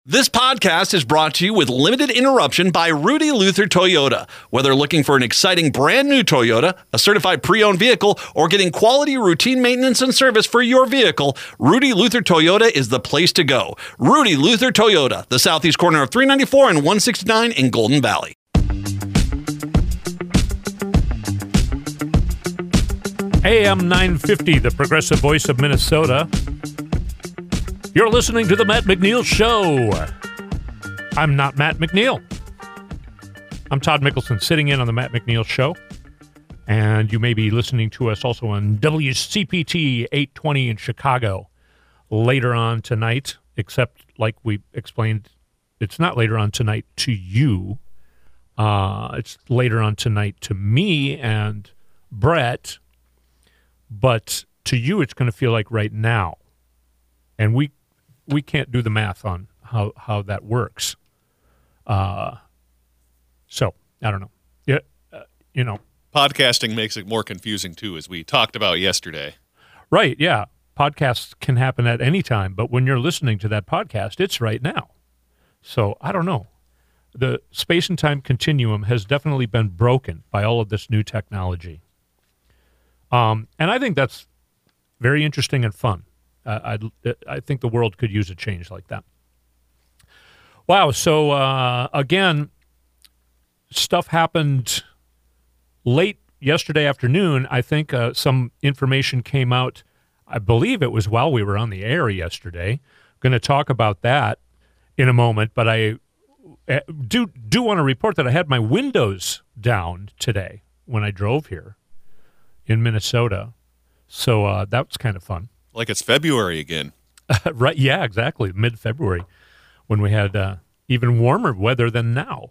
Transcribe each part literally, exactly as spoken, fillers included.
This podcast is brought to you with limited interruption by Rudy Luther Toyota. Whether looking for an exciting brand new Toyota, a certified pre-owned vehicle, or getting quality routine maintenance and service for your vehicle, Rudy Luther Toyota is the place to go. Rudy Luther Toyota, the southeast corner of three ninety-four and one sixty-nine in Golden Valley. A M nine fifty, the progressive voice of Minnesota. You're listening to The Matt McNeil Show. I'm not Matt McNeil. I'm Todd Mickelson, sitting in on The Matt McNeil Show. And you may be listening to us also on W C P T eight twenty in Chicago later on tonight, except like we explained, it's not later on tonight to you. Uh, it's later on tonight to me and Brett. But to you, it's going to feel like right now. And we we can't do the math on how, how that works. Uh, so, I don't know. Yeah, uh, you know. Podcasting makes it more confusing, too, as we talked about yesterday. Right, yeah. Podcasts can happen at any time, but when you're listening to that podcast, it's right now. So, I don't know. The space and time continuum has definitely been broken by all of this new technology. Um, and I think that's very interesting and fun. Uh, I I think the world could use a change like that. Wow. So, uh, again, stuff happened late yesterday afternoon. I think uh, some information came out. I believe it was while we were on the air yesterday. Going to talk about that in a moment. But I do, do want to report that I had my windows down today when I drove here in Minnesota. So uh, that was kind of fun. Like it's February again. Right, yeah, exactly, mid-February, when we had uh, even warmer weather than now.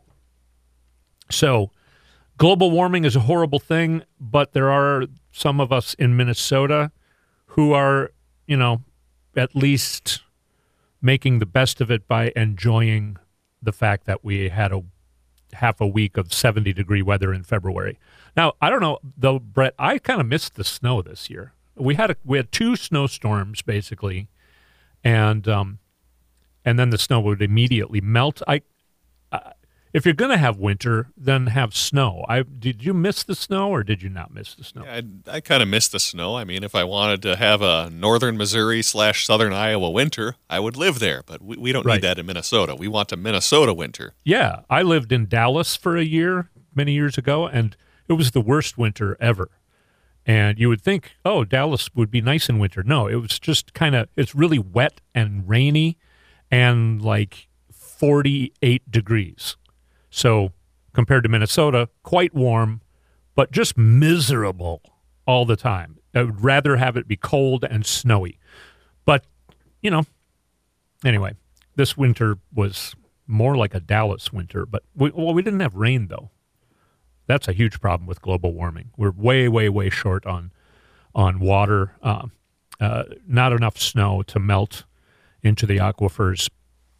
So global warming is a horrible thing, but there are some of us in Minnesota who are, you know, at least making the best of it by enjoying the fact that we had a half a week of seventy-degree weather in February. Now, I don't know, though, Brett, I kind of missed the snow this year. We had a, we had two snowstorms, basically, and um, and then the snow would immediately melt. I, uh, if you're going to have winter, then have snow. I Did you miss the snow, or did you not miss the snow? Yeah, I, I kind of missed the snow. I mean, if I wanted to have a northern Missouri slash southern Iowa winter, I would live there, but we, we don't Right. need that in Minnesota. We want a Minnesota winter. Yeah, I lived in Dallas for a year, many years ago, and it was the worst winter ever. And you would think, oh, Dallas would be nice in winter. No, it was just kind of, it's really wet and rainy and like forty-eight degrees. So compared to Minnesota, quite warm, but just miserable all the time. I would rather have it be cold and snowy. But, you know, anyway, this winter was more like a Dallas winter. But, we, well, we didn't have rain, though. That's a huge problem with global warming. We're way, way, way short on on water. Uh, uh, not enough snow to melt into the aquifers.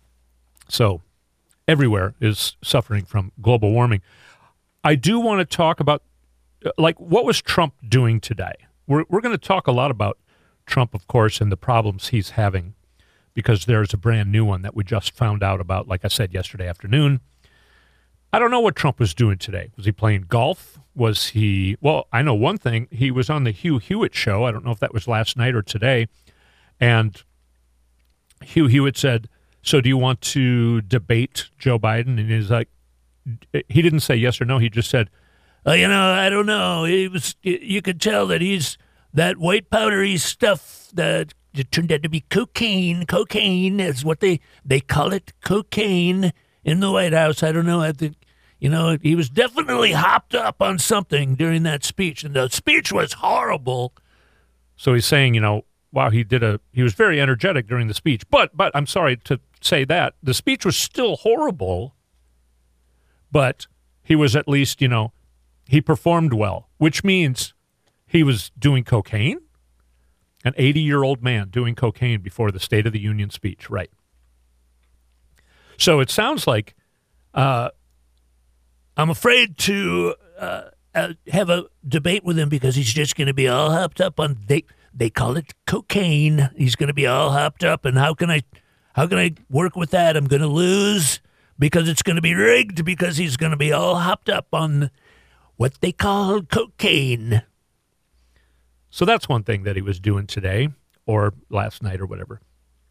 So everywhere is suffering from global warming. I do want to talk about, like, what was Trump doing today? We're we're going to talk a lot about Trump, of course, and the problems he's having, because there's a brand new one that we just found out about, like I said, yesterday afternoon. I don't know what Trump was doing today. Was he playing golf? Was he, well, I know one thing. He was on the Hugh Hewitt show. I don't know if that was last night or today. And Hugh Hewitt said, so do you want to debate Joe Biden? And he's like, he didn't say yes or no. He just said, oh, you know, I don't know. He was, you could tell that he's, that white powdery stuff that it turned out to be cocaine. Cocaine is what they, they call it, cocaine. In the White House, I don't know. I think, you know, he was definitely hopped up on something during that speech, and the speech was horrible. So he's saying, you know, wow, he did a, he was very energetic during the speech. But, but I'm sorry to say that the speech was still horrible, but he was at least, you know, he performed well, which means he was doing cocaine. An eighty-year-old man doing cocaine before the State of the Union speech, right? So it sounds like uh, I'm afraid to uh, uh, have a debate with him because he's just going to be all hopped up on they they call it cocaine. He's going to be all hopped up, and how can I How can I work with that? I'm going to lose because it's going to be rigged because he's going to be all hopped up on what they call cocaine. So that's one thing that he was doing today or last night or whatever.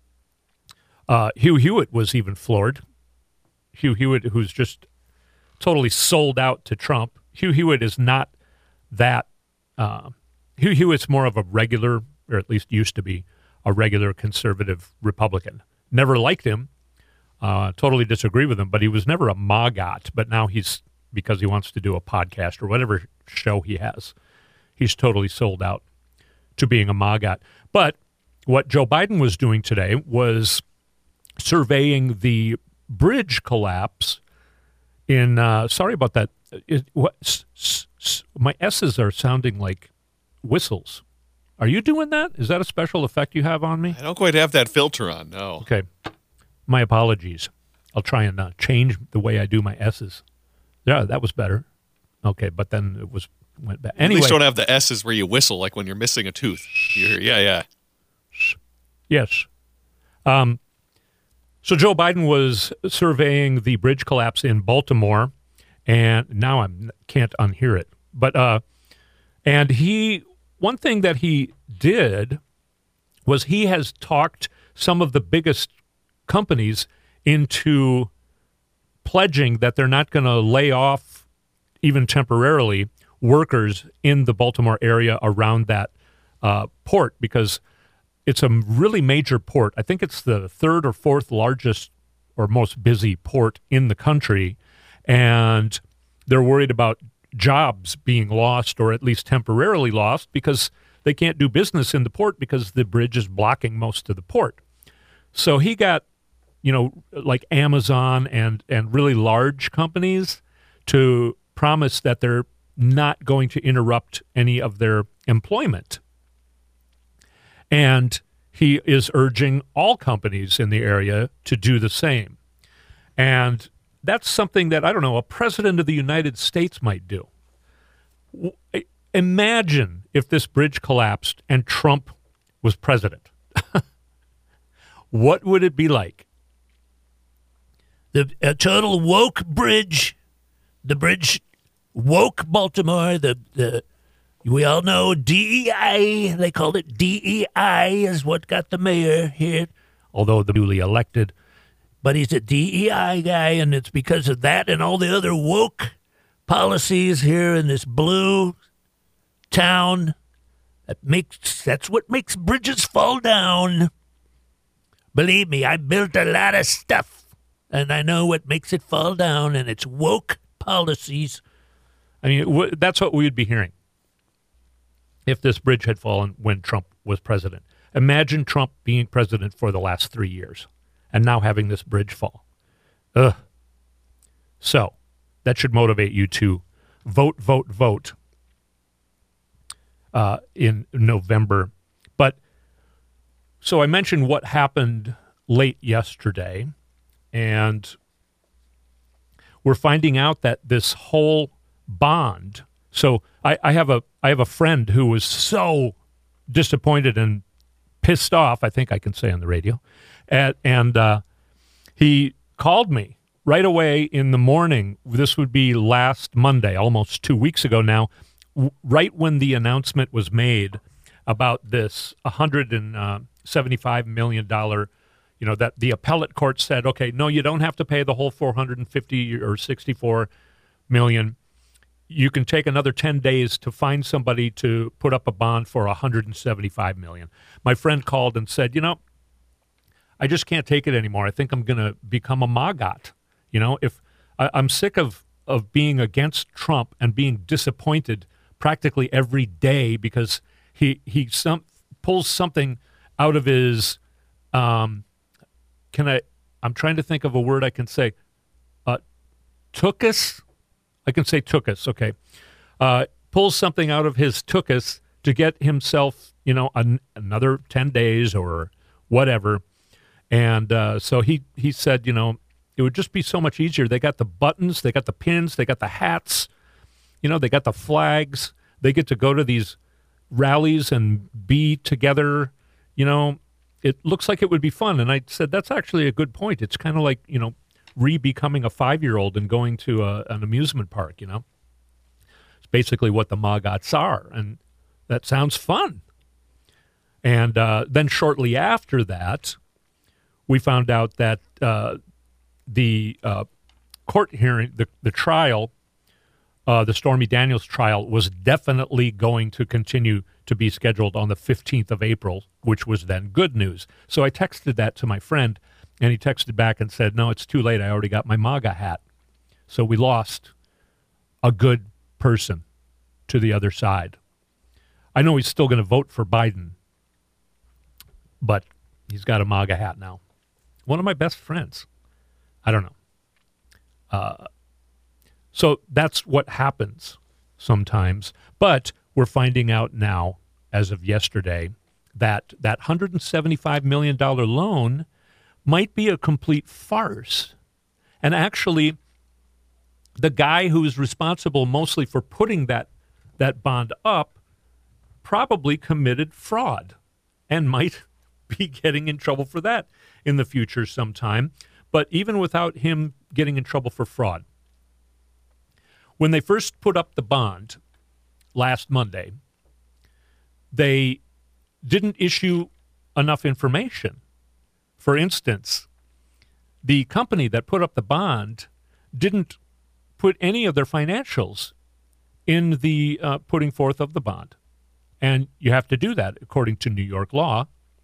Uh, Hugh Hewitt was even floored. Hugh Hewitt, who's just totally sold out to Trump. Hugh Hewitt is not that. Uh, Hugh Hewitt's more of a regular, or at least used to be, a regular conservative Republican. Never liked him. Uh, totally disagree with him, but he was never a MAGAT. But now he's, because he wants to do a podcast or whatever show he has, he's totally sold out to being a MAGAT. But what Joe Biden was doing today was surveying the bridge collapse in, uh, sorry about that, it, what, s, s, s, my S's are sounding like whistles. Are you doing that? Is that a special effect you have on me? I don't quite have that filter on, no. Okay. My apologies. I'll try and uh, change the way I do my S's. Yeah, that was better. Okay, but then it was went back. Anyway, At least don't have the S's where you whistle like when you're missing a tooth. You're, yeah, yeah. Yes. Um, so Joe Biden was surveying the bridge collapse in Baltimore, and now I can't unhear it. But uh, and he, one thing that he did was he has talked some of the biggest companies into pledging that they're not going to lay off, even temporarily, workers in the Baltimore area around that uh, port, because it's a really major port. I think it's the third or fourth largest or most busy port in the country, and they're worried about jobs being lost or at least temporarily lost because they can't do business in the port because the bridge is blocking most of the port. So he got, you know, like Amazon and, and really large companies to promise that they're not going to interrupt any of their employment. And he is urging all companies in the area to do the same. And that's something that, I don't know, a president of the United States might do. Imagine if this bridge collapsed and Trump was president. What would it be like? The a total woke bridge, the bridge woke Baltimore, the, the we all know D E I, they called it D E I, is what got the mayor here, although the newly elected. But he's a D E I guy, and it's because of that and all the other woke policies here in this blue town that makes that's what makes bridges fall down. Believe me, I built a lot of stuff, and I know what makes it fall down, and it's woke policies. I mean, w- that's what we would be hearing if this bridge had fallen when Trump was president. Imagine Trump being president for the last three years and now having this bridge fall. Ugh. So that should motivate you to vote, vote, vote uh, in November. But so I mentioned what happened late yesterday, and we're finding out that this whole bond. So I, I have a I have a friend who was so disappointed and pissed off, I think I can say on the radio, and, and uh, he called me right away in the morning. This would be last Monday, almost two weeks ago now, w- right when the announcement was made about this one hundred seventy-five million dollars, you know, that the appellate court said, okay, no, you don't have to pay the whole four hundred fifty or sixty-four million dollars. You can take another ten days to find somebody to put up a bond for one hundred seventy-five million dollars. My friend called and said, you know, I just can't take it anymore. I think I'm going to become a MAGAT. You know, if I, I'm sick of, of being against Trump and being disappointed practically every day because he he some pulls something out of his, um, can I, I'm trying to think of a word I can say, uh, tookus? I can say tookus, okay. Uh, pulls something out of his tookus to get himself, you know, an, another ten days or whatever. And uh, so he, he said, you know, it would just be so much easier. They got the buttons, they got the pins, they got the hats, you know, they got the flags. They get to go to these rallies and be together, you know, it looks like it would be fun. And I said, that's actually a good point. It's kind of like, you know, re-becoming a five-year-old and going to a, an amusement park, you know. It's basically what the Mogots are, and that sounds fun. And uh, then shortly after that, we found out that uh, the uh, court hearing, the, the trial, uh, the Stormy Daniels trial, was definitely going to continue to be scheduled on the fifteenth of April, which was then good news. So I texted that to my friend, and he texted back and said, no, it's too late. I already got my MAGA hat. So we lost a good person to the other side. I know he's still going to vote for Biden, but he's got a MAGA hat now. One of my best friends. I don't know. Uh, so that's what happens sometimes. But we're finding out now, as of yesterday, that that one hundred seventy-five million dollars loan might be a complete farce. And actually, the guy who is responsible mostly for putting that, that bond up probably committed fraud and might be getting in trouble for that in the future sometime. But even without him getting in trouble for fraud, when they first put up the bond last Monday, they didn't issue enough information. For instance, the company that put up the bond didn't put any of their financials in the uh, putting forth of the bond. And you have to do that according to New York law.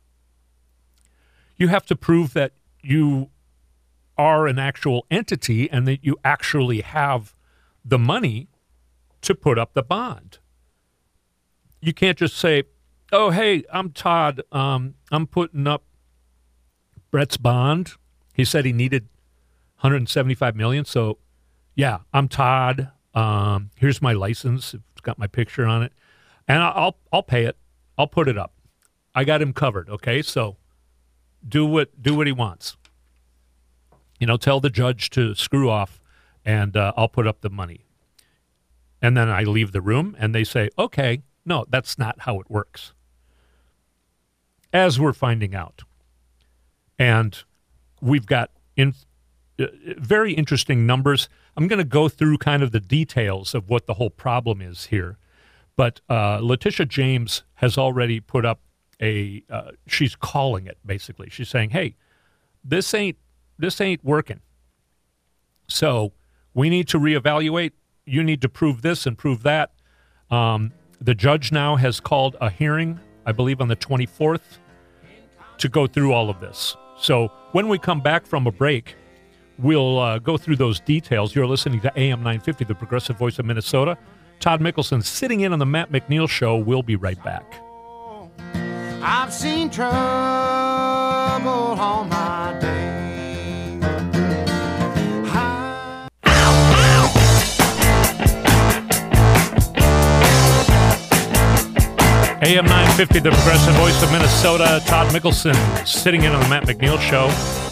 You have to prove that you are an actual entity and that you actually have the money to put up the bond. You can't just say, oh, hey, I'm Todd. Um, I'm putting up Brett's bond. He said he needed one hundred seventy-five million dollars. So, yeah, I'm Todd. Um, here's my license. It's got my picture on it. And I'll I'll pay it. I'll put it up. I got him covered, okay? So do what do what he wants. You know, tell the judge to screw off, and uh, I'll put up the money. And then I leave the room, and they say, okay, no, that's not how it works. As we're finding out. And we've got in, uh, very interesting numbers. I'm going to go through kind of the details of what the whole problem is here. But uh, Letitia James has already put up a, uh, she's calling it, basically. She's saying, hey, this ain't, this ain't working. So we need to reevaluate. You need to prove this and prove that. Um, the judge now has called a hearing, I believe on the twenty-fourth, to go through all of this. So when we come back from a break, we'll uh, go through those details. You're listening to A M nine fifty, the Progressive Voice of Minnesota. Todd Mickelson sitting in on the Matt McNeil Show. We'll be right back. I've seen trouble on my day. A M nine fifty, the Progressive Voice of Minnesota. Todd Mickelson sitting in on the Matt McNeil Show.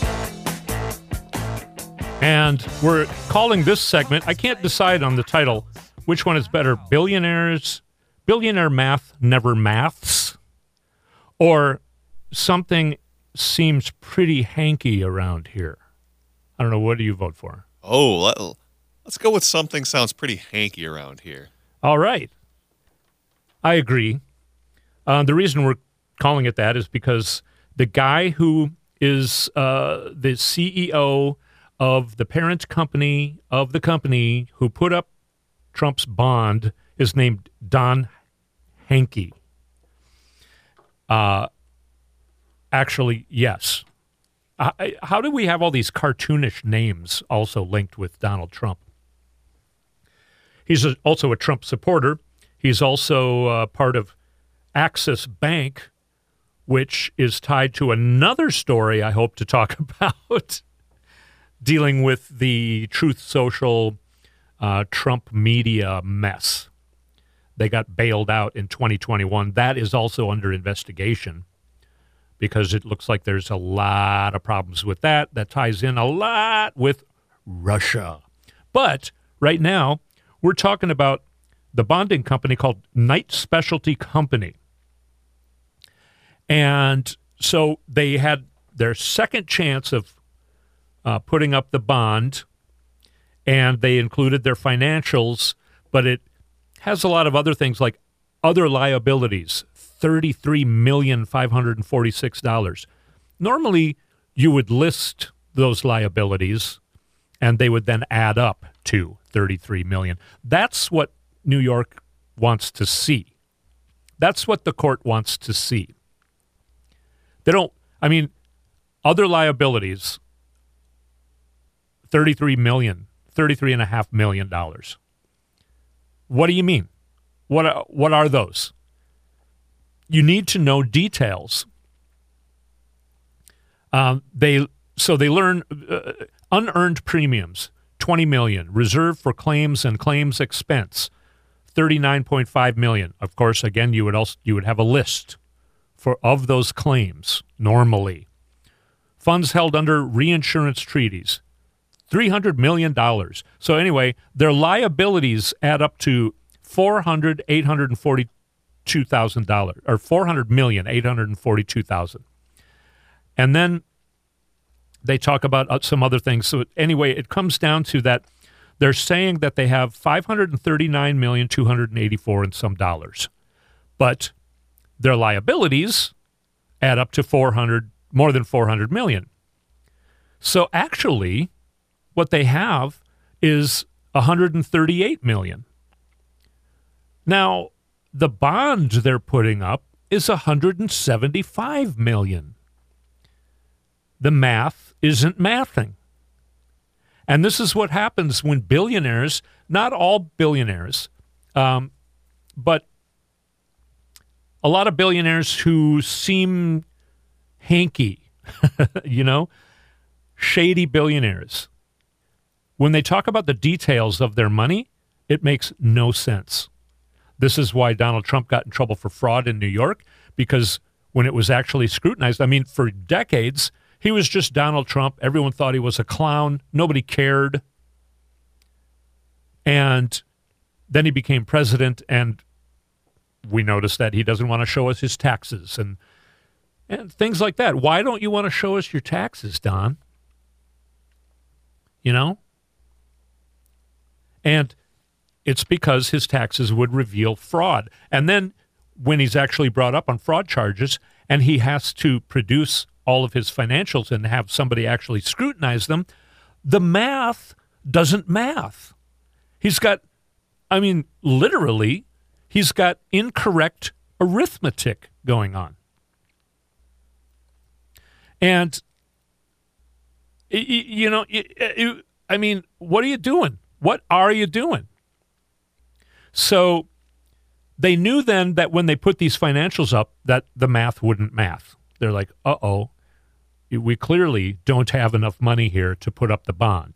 And we're calling this segment, I can't decide on the title, which one is better, Billionaires, Billionaire Math Never Maths, or Something Seems Pretty Hanky Around Here. I don't know, what do you vote for? Oh, let, let's go with Something Sounds Pretty Hanky Around Here. All right. I agree. Uh, the reason we're calling it that is because the guy who is uh, the C E O of the parent company of the company who put up Trump's bond is named Don Henke. Uh, actually, yes. Uh, how do we have all these cartoonish names also linked with Donald Trump? He's a, also a Trump supporter. He's also uh, part of Axis Bank, which is tied to another story I hope to talk about, dealing with the Truth Social uh, Trump media mess. They got bailed out in twenty twenty-one. That is also under investigation because it looks like there's a lot of problems with that. That ties in a lot with Russia. But right now, we're talking about the bonding company called Knight Specialty Company. And so they had their second chance of uh, putting up the bond, and they included their financials, but it has a lot of other things like other liabilities, thirty-three million five hundred forty-six dollars. Normally, you would list those liabilities, and they would then add up to thirty-three million dollars. That's what New York wants to see. That's what the court wants to see. They don't, I mean, other liabilities, thirty-three million dollars, thirty-three point five million dollars. What do you mean? What are, what are those? You need to know details. Um, they so they learn uh, unearned premiums, twenty million dollars, reserved for claims and claims expense, thirty-nine point five million dollars. Of course, again, you would also you would have a list for of those claims normally. Funds held under reinsurance treaties, three hundred million dollars. So anyway, their liabilities add up to four hundred thousand eight hundred forty-two thousand dollars, or four hundred million eight hundred forty-two thousand dollars. And then they talk about some other things. So anyway, it comes down to that they're saying that they have five hundred thirty-nine million two hundred eighty-four and some dollars. But their liabilities add up to four hundred, more than four hundred million. So actually, what they have is one hundred thirty-eight million. Now, the bond they're putting up is one hundred seventy-five million. The math isn't mathing. And this is what happens when billionaires, not all billionaires, um, but a lot of billionaires who seem hanky, you know, shady billionaires, when they talk about the details of their money, it makes no sense. This is why Donald Trump got in trouble for fraud in New York, because when it was actually scrutinized, I mean, for decades, he was just Donald Trump. Everyone thought he was a clown. Nobody cared. And then he became president, and we noticed that he doesn't want to show us his taxes and and things like that. Why don't you want to show us your taxes, Don? You know? And it's because his taxes would reveal fraud. And then when he's actually brought up on fraud charges and he has to produce all of his financials and have somebody actually scrutinize them, the math doesn't math. He's got, I mean, literally, he's got incorrect arithmetic going on. And, you know, I mean, what are you doing? What are you doing? So they knew then that when they put these financials up, that the math wouldn't math. They're like, uh-oh, we clearly don't have enough money here to put up the bond.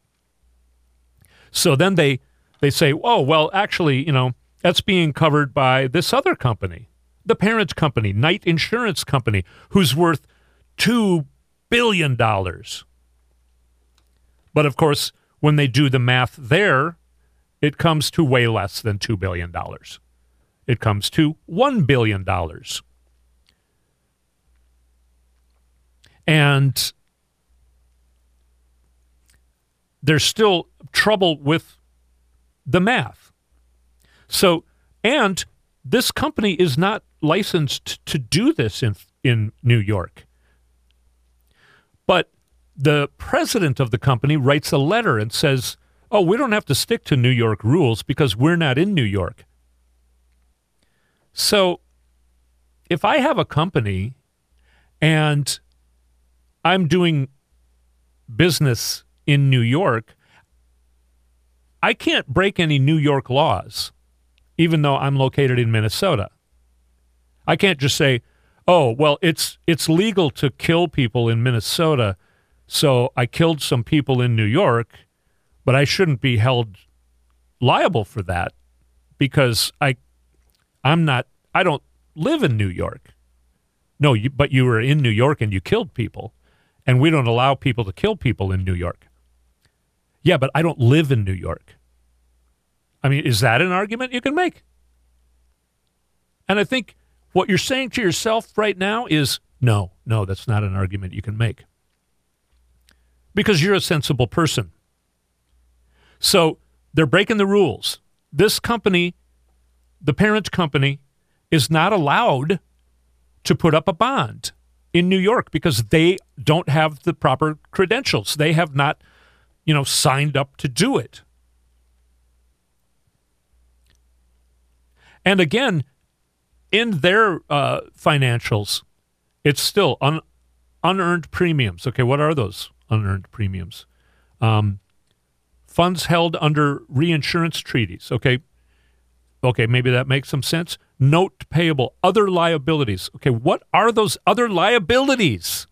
So then they they say, oh, well, actually, you know, that's being covered by this other company, the parent company, Knight Insurance Company, who's worth two billion dollars. But, of course, when they do the math there, it comes to way less than two billion dollars. It comes to one billion dollars. And there's still trouble with the math. So, and this company is not licensed to do this in in New York. But the president of the company writes a letter and says, oh, we don't have to stick to New York rules because we're not in New York. So if I have a company and I'm doing business in New York, I can't break any New York laws, even though I'm located in Minnesota. I can't just say, oh, well, it's it's legal to kill people in Minnesota, so I killed some people in New York, but I shouldn't be held liable for that because I, I'm not, I don't live in New York. No, you, but you were in New York and you killed people, and we don't allow people to kill people in New York. Yeah, but I don't live in New York. I mean, is that an argument you can make? And I think what you're saying to yourself right now is, No, no, that's not an argument you can make. Because you're a sensible person. So they're breaking the rules. This company, the parent company, is not allowed to put up a bond in New York because they don't have the proper credentials. They have not, you know, signed up to do it. And again, in their uh, financials, it's still un- unearned premiums. Okay, what are those unearned premiums? Um, funds held under reinsurance treaties. Okay, okay, maybe that makes some sense. Note payable, other liabilities. Okay, what are those other liabilities?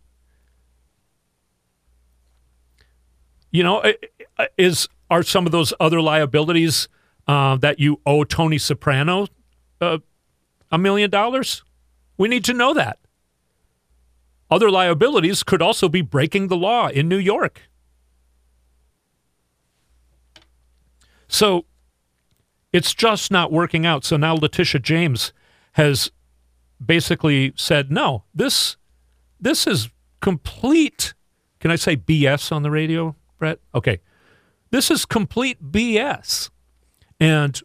You know, is are some of those other liabilities uh, that you owe Tony Soprano uh, a million dollars? We need to know that. Other liabilities could also be breaking the law in New York. So it's just not working out. So now Letitia James has basically said, no, this this is complete. Can I say B S on the radio, Brett? Okay. This is complete B S. And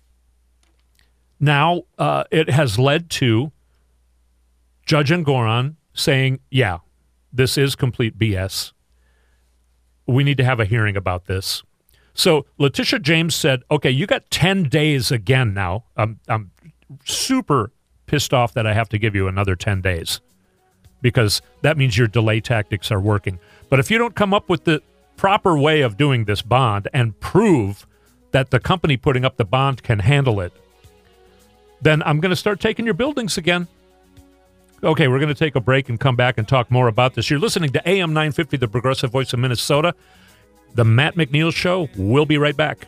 now uh, it has led to Judge Engoron saying, yeah, this is complete B S. We need to have a hearing about this. So Letitia James said, okay, you got ten days again now. I'm, I'm super pissed off that I have to give you another ten days because that means your delay tactics are working. But if you don't come up with the proper way of doing this bond and prove that the company putting up the bond can handle it, then I'm going to start taking your buildings again. Okay, we're going to take a break and come back and talk more about this. You're listening to A M nine fifty, the Progressive Voice of Minnesota. The Matt McNeil Show. We'll be right back.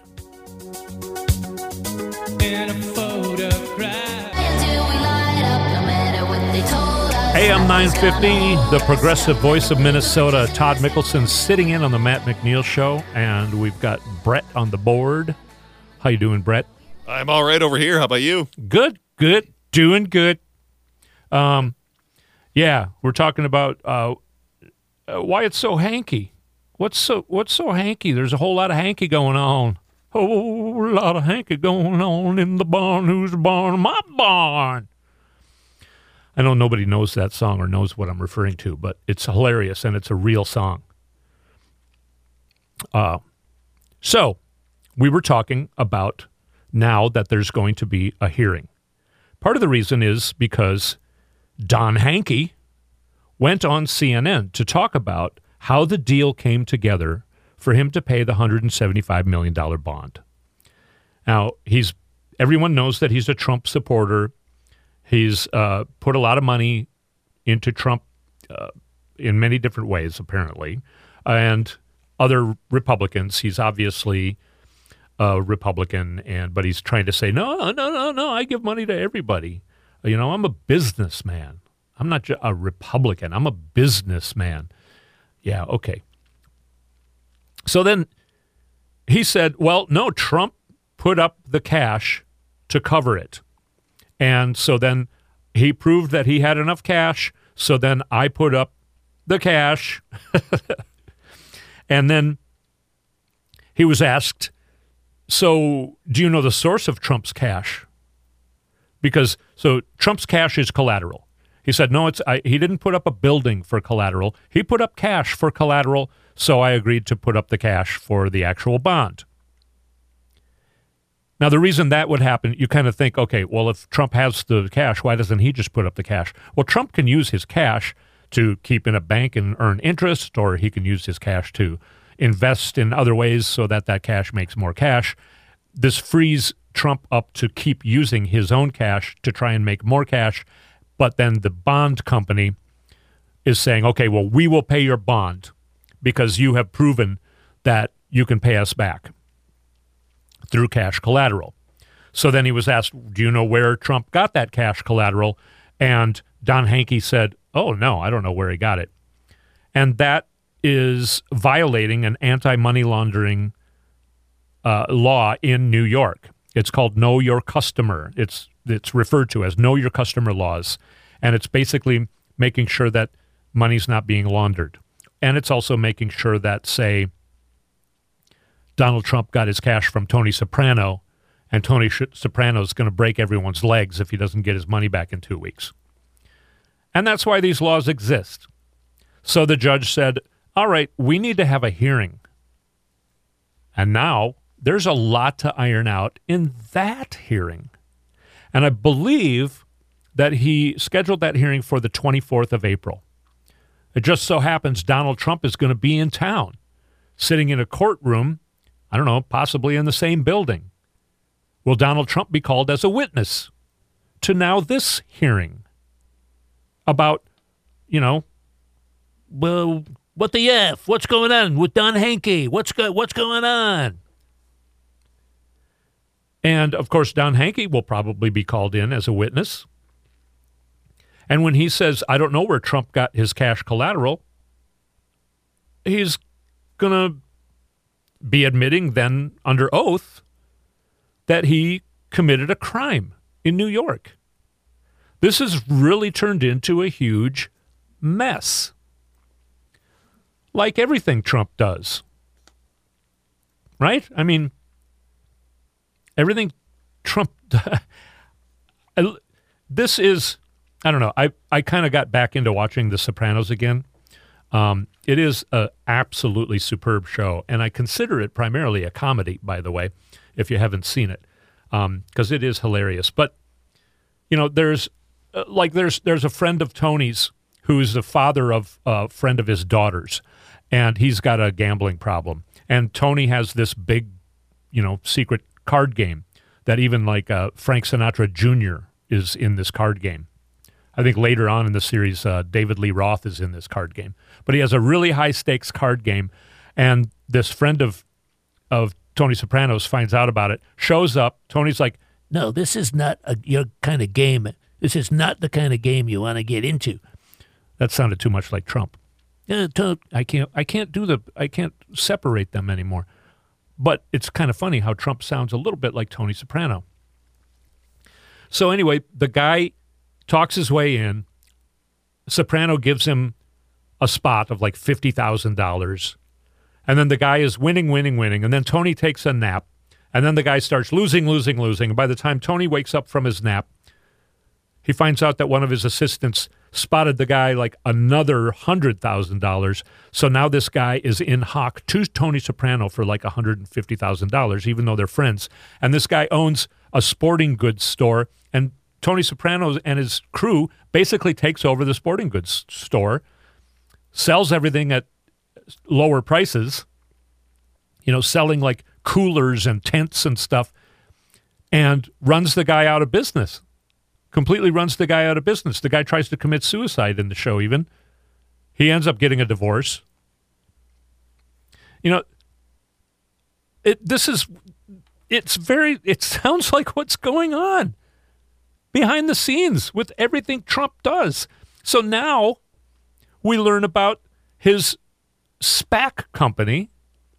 A M nine fifty, the Progressive Voice of Minnesota. Todd Mickelson sitting in on the Matt McNeil Show, and we've got Brett on the board. How you doing, Brett? I'm all right over here. How about you? Good, good, doing good. Um, yeah, we're talking about uh, uh, why it's so hanky. What's so What's so hanky? There's a whole lot of hanky going on. Whole lot of hanky going on in the barn. Whose barn? My barn. I know nobody knows that song or knows what I'm referring to, but it's hilarious and it's a real song. Uh, so we were talking about now that there's going to be a hearing. Part of the reason is because Don Hankey went on C N N to talk about how the deal came together for him to pay the one hundred seventy-five million dollars bond. Now, he's everyone knows that he's a Trump supporter. He's uh, put a lot of money into Trump uh, in many different ways, apparently, and other Republicans. He's obviously a Republican, and but he's trying to say, no, no, no, no, I give money to everybody. You know, I'm a businessman. I'm not just a Republican. I'm a businessman. Yeah, okay. So then he said, well, no, Trump put up the cash to cover it. And so then he proved that he had enough cash. So then I put up the cash. And then he was asked, so do you know the source of Trump's cash? Because so Trump's cash is collateral. He said, no, it's I, he didn't put up a building for collateral. He put up cash for collateral, so I agreed to put up the cash for the actual bond. Now, the reason that would happen, you kind of think, okay, well, if Trump has the cash, why doesn't he just put up the cash? Well, Trump can use his cash to keep in a bank and earn interest, or he can use his cash to invest in other ways so that that cash makes more cash. This frees Trump up to keep using his own cash to try and make more cash. But then the bond company is saying, okay, well, we will pay your bond because you have proven that you can pay us back through cash collateral. So then he was asked, do you know where Trump got that cash collateral? And Don Hankey said, oh, no, I don't know where he got it. And that is violating an anti-money laundering uh, law in New York. It's called Know Your Customer. It's it's referred to as Know Your Customer laws. And it's basically making sure that money's not being laundered. And it's also making sure that, say, Donald Trump got his cash from Tony Soprano, and Tony Soprano is going to break everyone's legs if he doesn't get his money back in two weeks. And that's why these laws exist. So the judge said, all right, we need to have a hearing. And now there's a lot to iron out in that hearing. And I believe that he scheduled that hearing for the twenty-fourth of April. It just so happens Donald Trump is going to be in town, sitting in a courtroom, I don't know, possibly in the same building. Will Donald Trump be called as a witness to now this hearing about, you know, Well, what the F? What's going on with Don Henke? What's go- What's going on? and of course Don Henke will probably be called in as a witness. And when he says, I don't know where Trump got his cash collateral, he's going to be admitting then under oath that he committed a crime in New York. This has really turned into a huge mess. Like everything Trump does. Right? I mean, everything Trump does. This is, I don't know, I, I kind of got back into watching The Sopranos again. Um, it is an absolutely superb show, and I consider it primarily a comedy, by the way, if you haven't seen it, because um, it is hilarious. But, you know, there's, uh, like, there's there's a friend of Tony's who's the father of a friend of his daughter's, and he's got a gambling problem. And Tony has this big, you know, secret card game that even, like, uh, Frank Sinatra Junior is in this card game. I think later on in the series, uh, David Lee Roth is in this card game. But he has a really high-stakes card game, and this friend of of Tony Soprano's finds out about it, shows up. Tony's like, No, this is not a, your kind of game. This is not the kind of game you want to get into. that sounded too much like Trump. Uh, to- I can't I can't do the I can't separate them anymore. But it's kind of funny how Trump sounds a little bit like Tony Soprano. So anyway, the guy talks his way in. Soprano gives him a spot of like fifty thousand dollars. And then the guy is winning, winning, winning. And then Tony takes a nap. And then the guy starts losing, losing, losing. And by the time Tony wakes up from his nap, he finds out that one of his assistants spotted the guy like another one hundred thousand dollars. So now this guy is in hock to Tony Soprano for like one hundred fifty thousand dollars, even though they're friends. And this guy owns a sporting goods store. And Tony Soprano and his crew basically takes over the sporting goods store, sells everything at lower prices, you know, selling like coolers and tents and stuff, and runs the guy out of business. Completely runs the guy out of business. The guy tries to commit suicide in the show even. He ends up getting a divorce. You know, it, this is, it's very, it sounds like what's going on behind the scenes with everything Trump does. So now we learn about his SPAC company.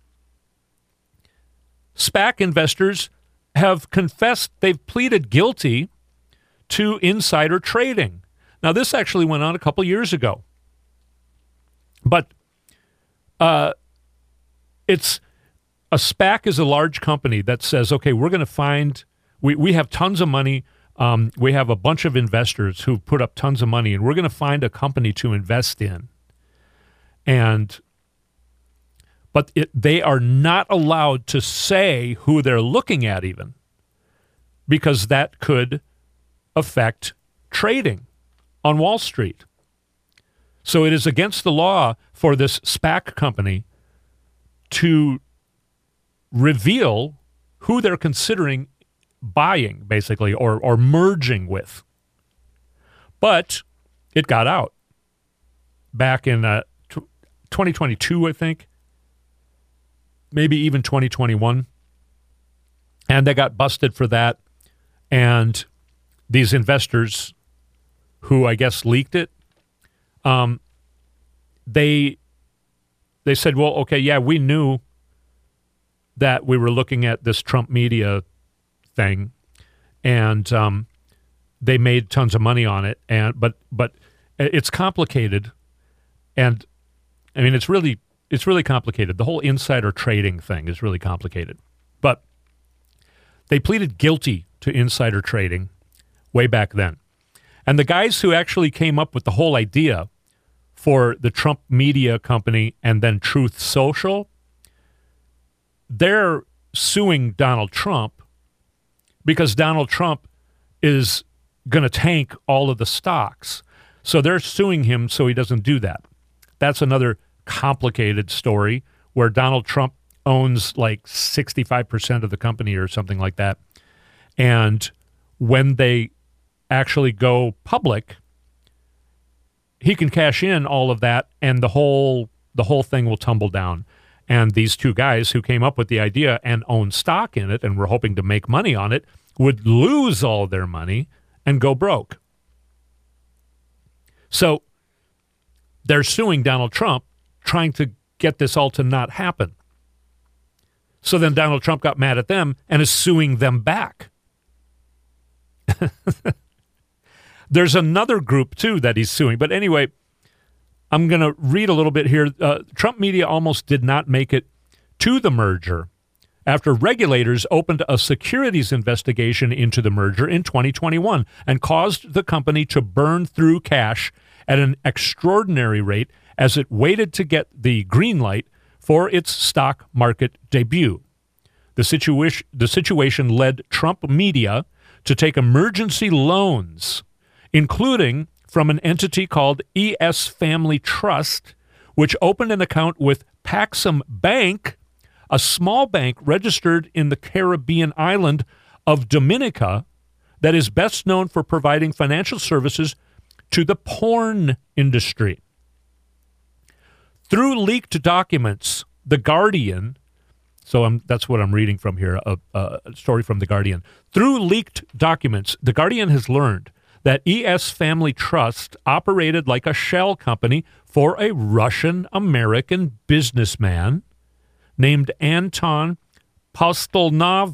SPAC investors have confessed they've pleaded guilty to insider trading. Now, this actually went on a couple years ago. But uh, it's a SPAC is a large company that says, okay, we're going to find, we, we have tons of money. Um, we have a bunch of investors who put up tons of money, and we're going to find a company to invest in. And but it, they are not allowed to say who they're looking at even, because that could affect trading on Wall Street. So it is against the law for this SPAC company to reveal who they're considering buying, basically, or or merging with. But it got out back in uh, twenty twenty-two, I think, maybe even twenty twenty-one, and they got busted for that. And these investors, who I guess leaked it, um, they they said, well, okay, yeah, we knew that we were looking at this Trump media thing, and um, they made tons of money on it. And but but it's complicated, and I mean it's really it's really complicated. The whole insider trading thing is really complicated. But they pleaded guilty to insider trading way back then. And the guys who actually came up with the whole idea for the Trump Media Company and then Truth Social, they're suing Donald Trump because Donald Trump is going to tank all of the stocks. So they're suing him so he doesn't do that. That's another complicated story where Donald Trump owns like sixty-five percent of the company or something like that. And when they actually go public, he can cash in all of that and the whole the whole thing will tumble down. And these two guys who came up with the idea and own stock in it and were hoping to make money on it would lose all their money and go broke. So they're suing Donald Trump, trying to get this all to not happen. So then Donald Trump got mad at them and is suing them back. There's another group, too, that he's suing. But anyway, I'm going to read a little bit here. Uh, Trump Media almost did not make it to the merger after regulators opened a securities investigation into the merger in twenty twenty-one and caused the company to burn through cash at an extraordinary rate as it waited to get the green light for its stock market debut. The situation, the situation led Trump Media to take emergency loans, including from an entity called E S Family Trust, which opened an account with Paxum Bank, a small bank registered in the Caribbean island of Dominica that is best known for providing financial services to the porn industry. Through leaked documents, The Guardian, so I'm, that's what I'm reading from here, a, a story from The Guardian. Through leaked documents, The Guardian has learned that E S Family Trust operated like a shell company for a Russian-American businessman named Anton Postelnov,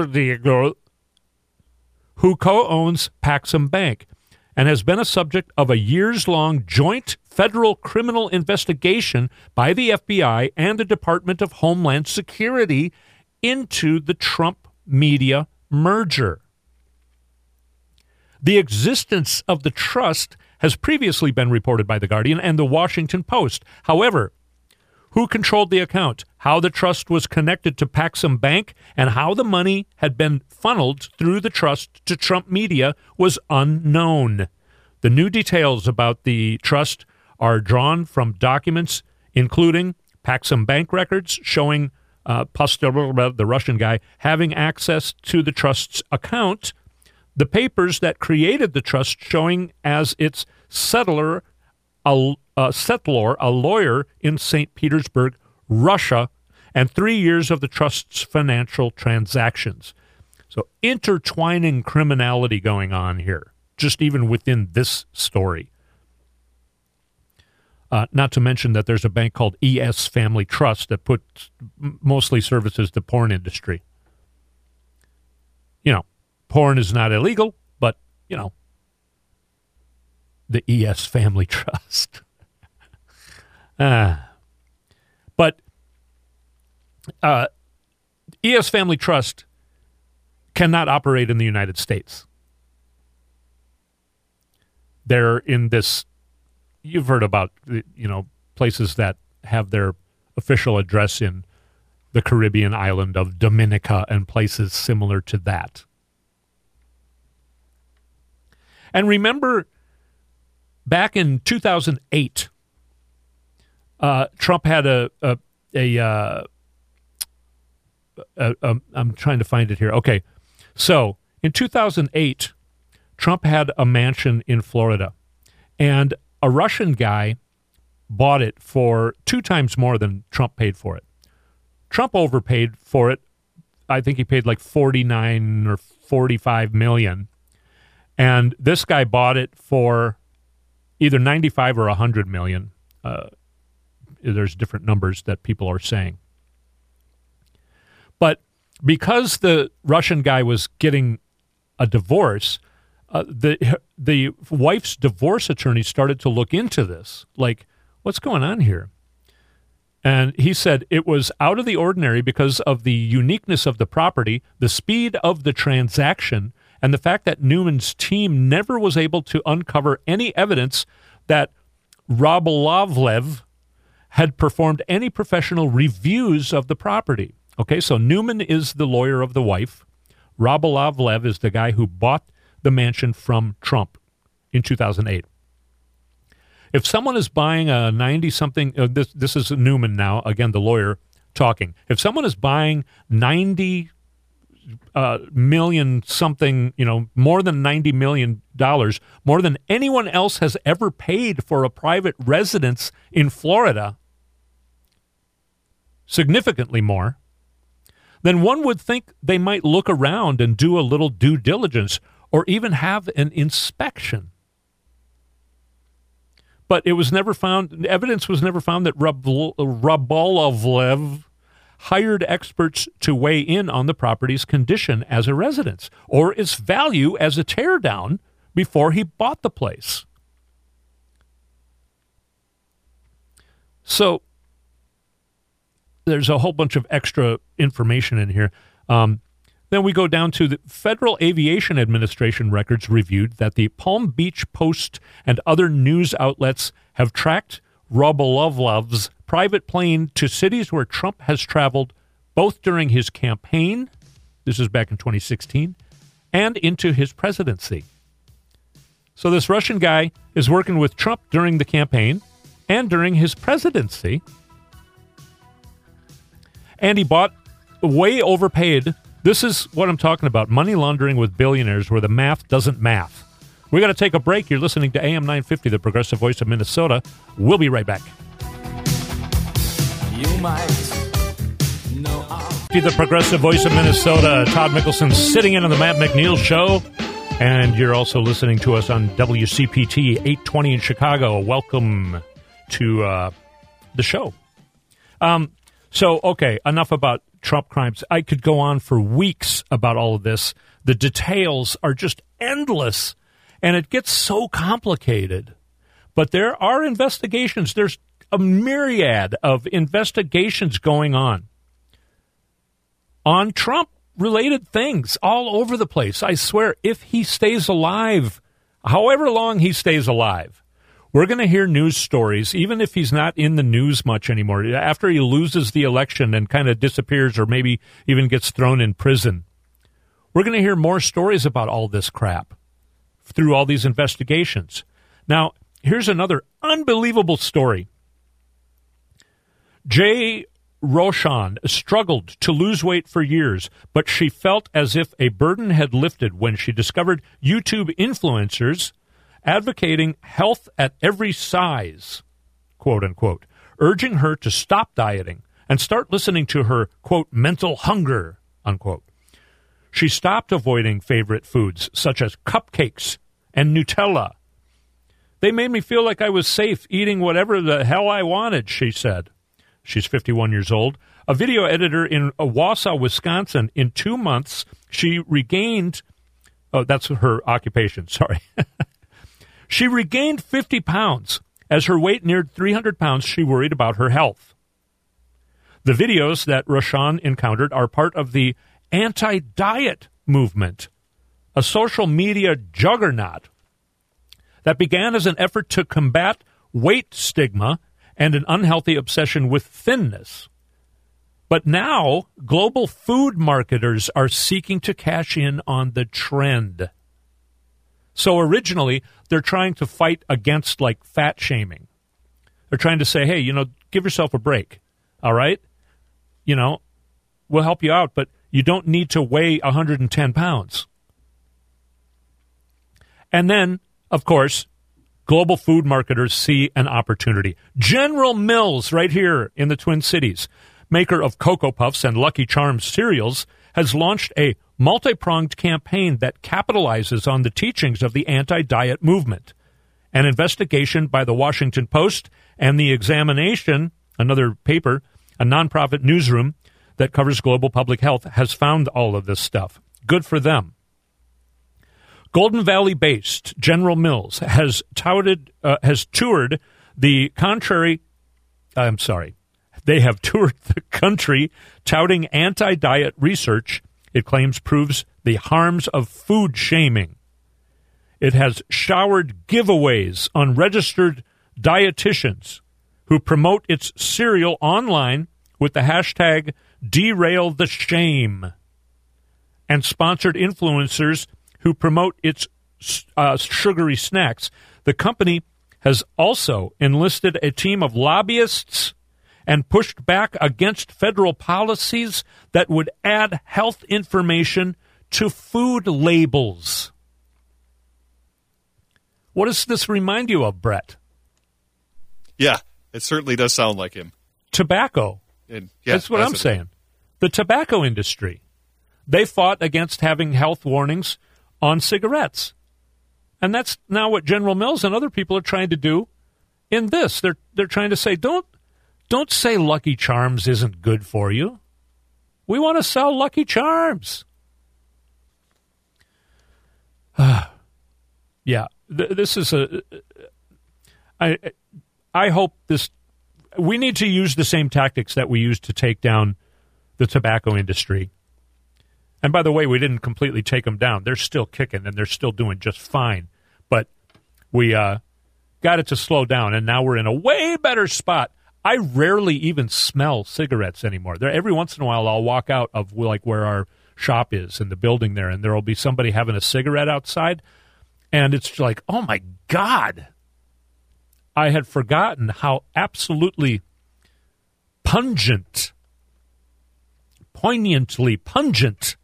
who co-owns Paxum Bank and has been a subject of a years-long joint federal criminal investigation by the F B I and the Department of Homeland Security into the Trump Media merger. The existence of the trust has previously been reported by The Guardian and The Washington Post. However, who controlled the account, how the trust was connected to Paxum Bank, and how the money had been funneled through the trust to Trump Media was unknown. The new details about the trust are drawn from documents including Paxum Bank records showing uh, Postelnov, the Russian guy, having access to the trust's account, the papers that created the trust showing as its settler a, a settlor, a lawyer in Saint Petersburg, Russia, and three years of the trust's financial transactions. So intertwining criminality going on here, just even within this story. Uh, not to mention that there's a bank called E S Family Trust that puts mostly services the porn industry. You know, porn is not illegal, but, you know, the E S Family Trust. uh, but uh, E S Family Trust cannot operate in the United States. They're in this, you've heard about, you know, places that have their official address in the Caribbean island of Dominica and places similar to that. And remember, back in two thousand eight, uh, Trump had a, a, a, uh, a, a, I'm trying to find it here. Okay. So in two thousand eight, Trump had a mansion in Florida, and a Russian guy bought it for two times more than Trump paid for it. Trump overpaid for it. I think he paid like forty-nine or forty-five million. And this guy bought it for either ninety-five or one hundred million. Uh, there's different numbers that people are saying. But because the Russian guy was getting a divorce, uh, the the wife's divorce attorney started to look into this. Like, what's going on here? And he said it was out of the ordinary because of the uniqueness of the property, the speed of the transaction, and the fact that Newman's team never was able to uncover any evidence that Rabolovlev had performed any professional reviews of the property. Okay, so Newman is the lawyer of the wife. Rabolovlev is the guy who bought the mansion from Trump in two thousand eight. If someone is buying a ninety-something, uh, this, this is Newman now, again, the lawyer talking. If someone is buying ninety uh, million something, you know, more than ninety million dollars, more than anyone else has ever paid for a private residence in Florida, significantly more, then one would think they might look around and do a little due diligence or even have an inspection. But it was never found, evidence was never found that Rabolovlev hired experts to weigh in on the property's condition as a residence or its value as a teardown before he bought the place. So there's a whole bunch of extra information in here. Um, then we go down to the Federal Aviation Administration records reviewed that the Palm Beach Post and other news outlets have tracked Rabolovlev's private plane to cities where Trump has traveled both during his campaign, this is back in twenty sixteen, and into his presidency. So this Russian guy is working with Trump during the campaign and during his presidency. And he bought, way overpaid. This is what I'm talking about, money laundering with billionaires where the math doesn't math. We got to take a break. You're listening to A M nine fifty, the Progressive Voice of Minnesota. We'll be right back. You might know I'll The Progressive Voice of Minnesota, Todd Mickelson sitting in on the Matt McNeil Show. And you're also listening to us on W C P T eight twenty in Chicago. Welcome to uh, the show. Um, so, okay, enough about Trump crimes. I could go on for weeks about all of this. The details are just endless, and it gets so complicated. But there are investigations. There's a myriad of investigations going on on Trump-related things all over the place. I swear, if he stays alive, however long he stays alive, we're going to hear news stories, even if he's not in the news much anymore. After he loses the election and kind of disappears or maybe even gets thrown in prison, we're going to hear more stories about all this crap through all these investigations. Now, here's another unbelievable story. Jay Rochon struggled to lose weight for years, but she felt as if a burden had lifted when she discovered YouTube influencers advocating health at every size, quote unquote, urging her to stop dieting and start listening to her, quote, mental hunger, unquote. She stopped avoiding favorite foods such as cupcakes and Nutella. They made me feel like I was safe eating whatever the hell I wanted, she said. She's fifty-one years old. A video editor in Wausau, Wisconsin. In two months, she regained, oh, that's her occupation, sorry. She regained fifty pounds. As her weight neared three hundred pounds, she worried about her health. The videos that Rochon encountered are part of the anti-diet movement, a social media juggernaut that began as an effort to combat weight stigma and an unhealthy obsession with thinness. But now, global food marketers are seeking to cash in on the trend. So originally, they're trying to fight against, like, fat shaming. They're trying to say, hey, you know, give yourself a break, all right? You know, we'll help you out, but you don't need to weigh one hundred ten pounds. And then, of course, global food marketers see an opportunity. General Mills, right here in the Twin Cities, maker of Cocoa Puffs and Lucky Charms cereals, has launched a multi-pronged campaign that capitalizes on the teachings of the anti-diet movement. An investigation by the Washington Post and The Examination, another paper, a nonprofit newsroom that covers global public health, has found all of this stuff. Good for them. Golden Valley-based General Mills has touted, uh, has toured the contrary. I'm sorry, they have toured the country touting anti-diet research it claims proves the harms of food shaming. It has showered giveaways on registered dietitians who promote its cereal online with the hashtag Derail the Shame, and sponsored influencers who promote its uh, sugary snacks. The company has also enlisted a team of lobbyists and pushed back against federal policies that would add health information to food labels. What does this remind you of, Brett? Yeah, it certainly does sound like him. Tobacco. And, yeah, that's what I'm it. saying. The tobacco industry. They fought against having health warnings on cigarettes. And that's now what General Mills and other people are trying to do in this. They're they're trying to say, don't don't say Lucky Charms isn't good for you. We want to sell Lucky Charms. yeah, th- this is a. I I hope this. We need to use the same tactics that we used to take down the tobacco industry. And by the way, we didn't completely take them down. They're still kicking, and they're still doing just fine. But we uh, got it to slow down, and now we're in a way better spot. I rarely even smell cigarettes anymore. There, every once in a while, I'll walk out of like where our shop is in the building there, and there will be somebody having a cigarette outside, and it's like, oh, my God. I had forgotten how absolutely pungent, poignantly pungent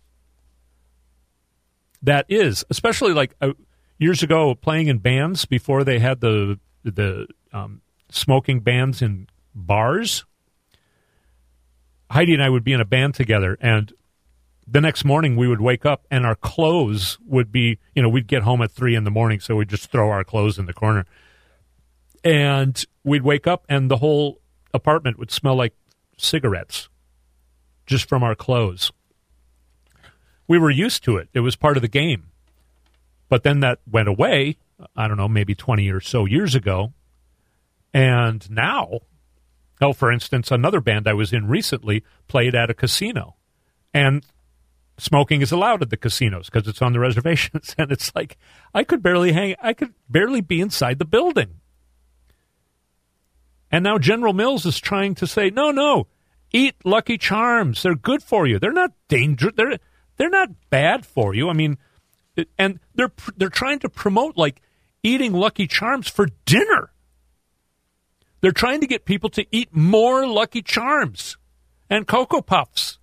that is, especially like uh, years ago playing in bands before they had the the um, smoking bans in bars. Heidi and I would be in a band together, and the next morning we would wake up and our clothes would be, you know, we'd get home at three in the morning, so we'd just throw our clothes in the corner. And we'd wake up and the whole apartment would smell like cigarettes just from our clothes. We were used to it. It was part of the game. But then that went away, I don't know, maybe twenty or so years ago. And now, oh, for instance, another band I was in recently played at a casino. And smoking is allowed at the casinos because it's on the reservations. And it's like, I could barely hang, I could barely be inside the building. And now General Mills is trying to say, no, no, eat Lucky Charms. They're good for you. They're not dangerous. They're they're not bad for you. I mean, and they're they're trying to promote like eating Lucky Charms for dinner. They're trying to get people to eat more Lucky Charms and Cocoa Puffs.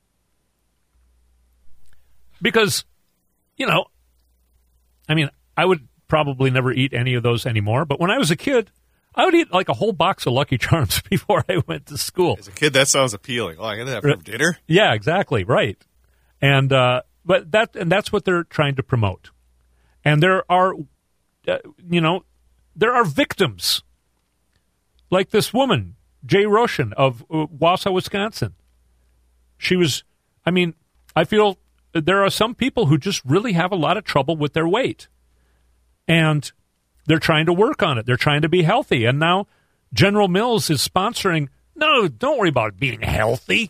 Because, you know, I mean, I would probably never eat any of those anymore. But when I was a kid, I would eat like a whole box of Lucky Charms before I went to school. As a kid, that sounds appealing. Oh, I'm going to have for dinner? Yeah, exactly, right. And uh, but that and that's what they're trying to promote. And there are, uh, you know, there are victims. Like this woman, Jay Roshan of uh, Wausau, Wisconsin. She was, I mean, I feel there are some people who just really have a lot of trouble with their weight. And they're trying to work on it. They're trying to be healthy. And now General Mills is sponsoring, no, don't worry about being healthy.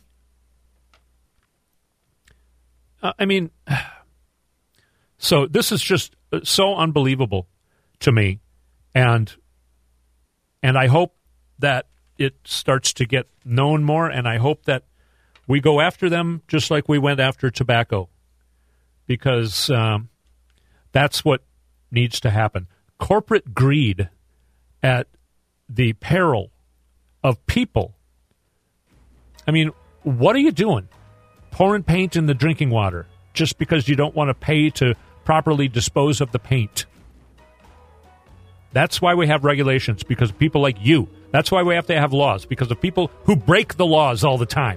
Uh, I mean, so this is just so unbelievable to me. And and I hope that it starts to get known more, and I hope that we go after them just like we went after tobacco, because um, that's what needs to happen. Corporate greed at the peril of people. I mean, what are you doing? Pouring paint in the drinking water just because you don't want to pay to properly dispose of the paint. That's why we have regulations, because of people like you. That's why we have to have laws, because of people who break the laws all the time.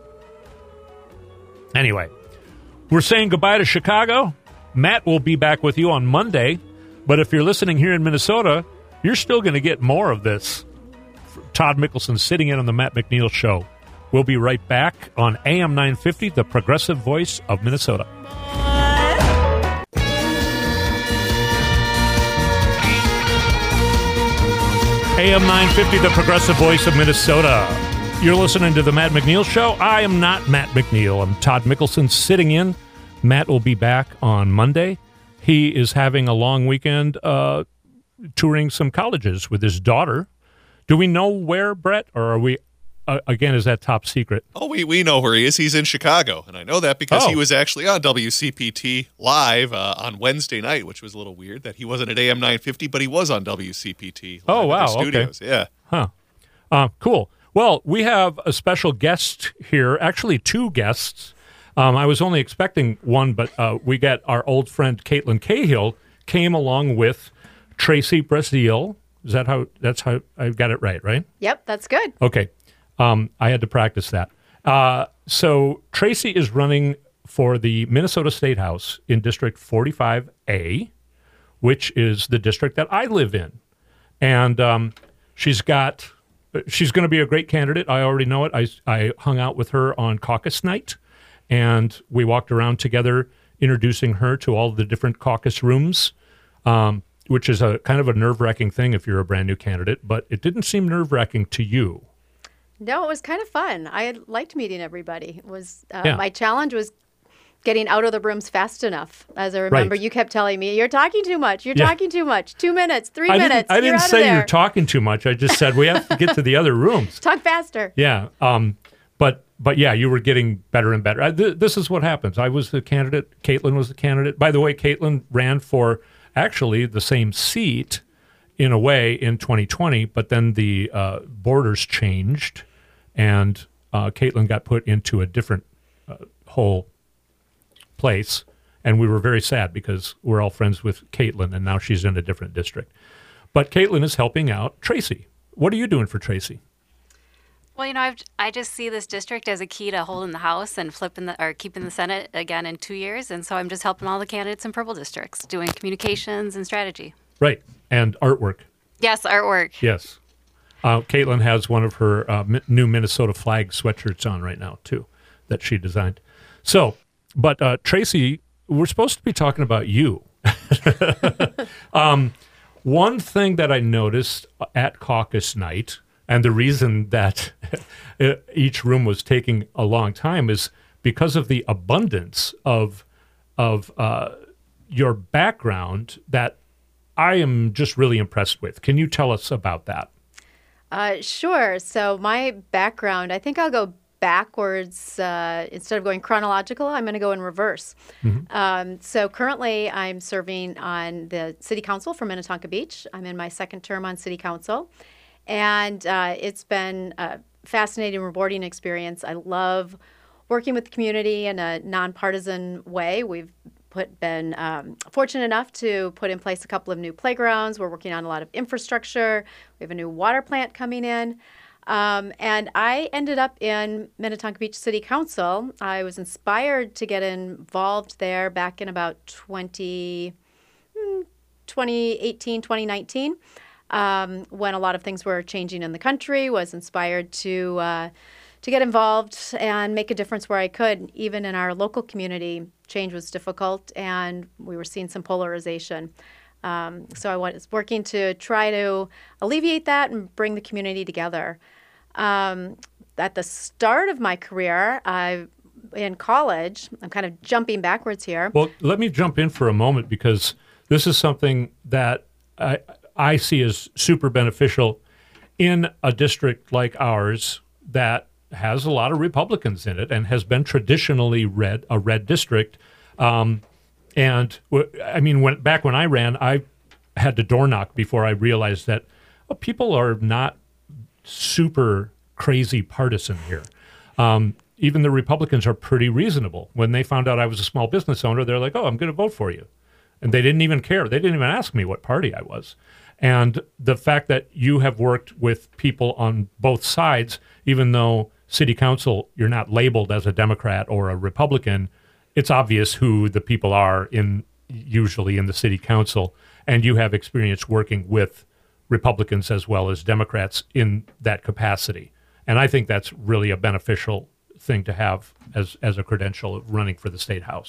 Anyway, we're saying goodbye to Chicago. Matt will be back with you on Monday. But if you're listening here in Minnesota, you're still going to get more of this. Todd Mickelson sitting in on the Matt McNeil Show. We'll be right back on A M nine fifty, the progressive voice of Minnesota. A M nine fifty, the progressive voice of Minnesota. You're listening to the Matt McNeil Show. I am not Matt McNeil. I'm Todd Mickelson sitting in. Matt will be back on Monday. He is having a long weekend uh, touring some colleges with his daughter. Do we know where, Brett, or are we, uh, again, is that top secret? Oh, we, we know where he is. He's in Chicago, and I know that because Oh. he was actually on W C P T live uh, on Wednesday night, which was a little weird that he wasn't at A M nine fifty, but he was on W C P T live Oh, at wow, the okay. studios. Yeah. Huh. Uh, cool. Well, we have a special guest here, actually two guests. Um, I was only expecting one, but uh, we got our old friend Caitlin Cahill came along with Tracy Brazil. Is that how, that's how I got it right, right? Yep, that's good. Okay. Um, I had to practice that. Uh, so Tracy is running for the Minnesota State House in District forty-five A, which is the district that I live in. And um, she's got, she's going to be a great candidate. I already know it. I, I hung out with her on caucus night, and we walked around together introducing her to all the different caucus rooms, um, which is a kind of a nerve-wracking thing if you're a brand new candidate, but it didn't seem nerve-wracking to you. No, it was kind of fun. I liked meeting everybody. It was uh, Yeah. my challenge was getting out of the rooms fast enough. As I remember, Right. you kept telling me, "You're talking too much. You're Yeah. talking too much. Two minutes, three I minutes. didn't, I you're didn't out say of there. you're talking too much. I just said we have to get to the other rooms. Talk faster." Yeah. Um, but but yeah, you were getting better and better. I, th- this is what happens. I was the candidate. Caitlin was the candidate. By the way, Caitlin ran for actually the same seat in a way in twenty twenty, but then the uh, borders changed, and uh, Caitlin got put into a different uh, whole place, and we were very sad because we're all friends with Caitlin, and now she's in a different district. But Caitlin is helping out Tracy. What are you doing for Tracy? Well, you know, I've, I just see this district as a key to holding the House and flipping the or keeping the Senate again in two years, and so I'm just helping all the candidates in purple districts doing communications and strategy. Right, and artwork. Yes, artwork. Yes. Uh, Caitlin has one of her uh, mi- new Minnesota flag sweatshirts on right now, too, that she designed. So, but uh, Tracy, we're supposed to be talking about you. um, one thing that I noticed at caucus night, and the reason that each room was taking a long time is because of the abundance of of uh, your background that I am just really impressed with. Can you tell us about that? Uh, sure. So my background, I think I'll go backwards uh, instead of going chronological. I'm going to go in reverse. Um, so currently, I'm serving on the City Council for Minnetonka Beach. I'm in my second term on City Council, and uh, it's been a fascinating, rewarding experience. I love working with the community in a nonpartisan way. We've put been um, fortunate enough to put in place a couple of new playgrounds. We're working on a lot of infrastructure. We have a new water plant coming in. Um, and I ended up in Minnetonka Beach City Council. I was inspired to get involved there back in about twenty, twenty eighteen, twenty nineteen, um, when a lot of things were changing in the country. Was inspired to uh, to get involved and make a difference where I could. Even in our local community, change was difficult, and we were seeing some polarization. Um, so I was working to try to alleviate that and bring the community together. Um, at the start of my career, I in college, I'm kind of jumping backwards here. Well, let me jump in for a moment because this is something that I, I see as super beneficial in a district like ours that has a lot of Republicans in it and has been traditionally red, a red district. Um, and w- I mean, when back when I ran, I had to door knock before I realized that well, people are not super crazy partisan here. Um, even the Republicans are pretty reasonable. When they found out I was a small business owner, they're like, oh, I'm going to vote for you. And they didn't even care. They didn't even ask me what party I was. And the fact that you have worked with people on both sides, even though City Council, you're not labeled as a Democrat or a Republican, it's obvious who the people are in usually in the City Council. And you have experience working with Republicans as well as Democrats in that capacity. And I think that's really a beneficial thing to have as, as a credential of running for the State House.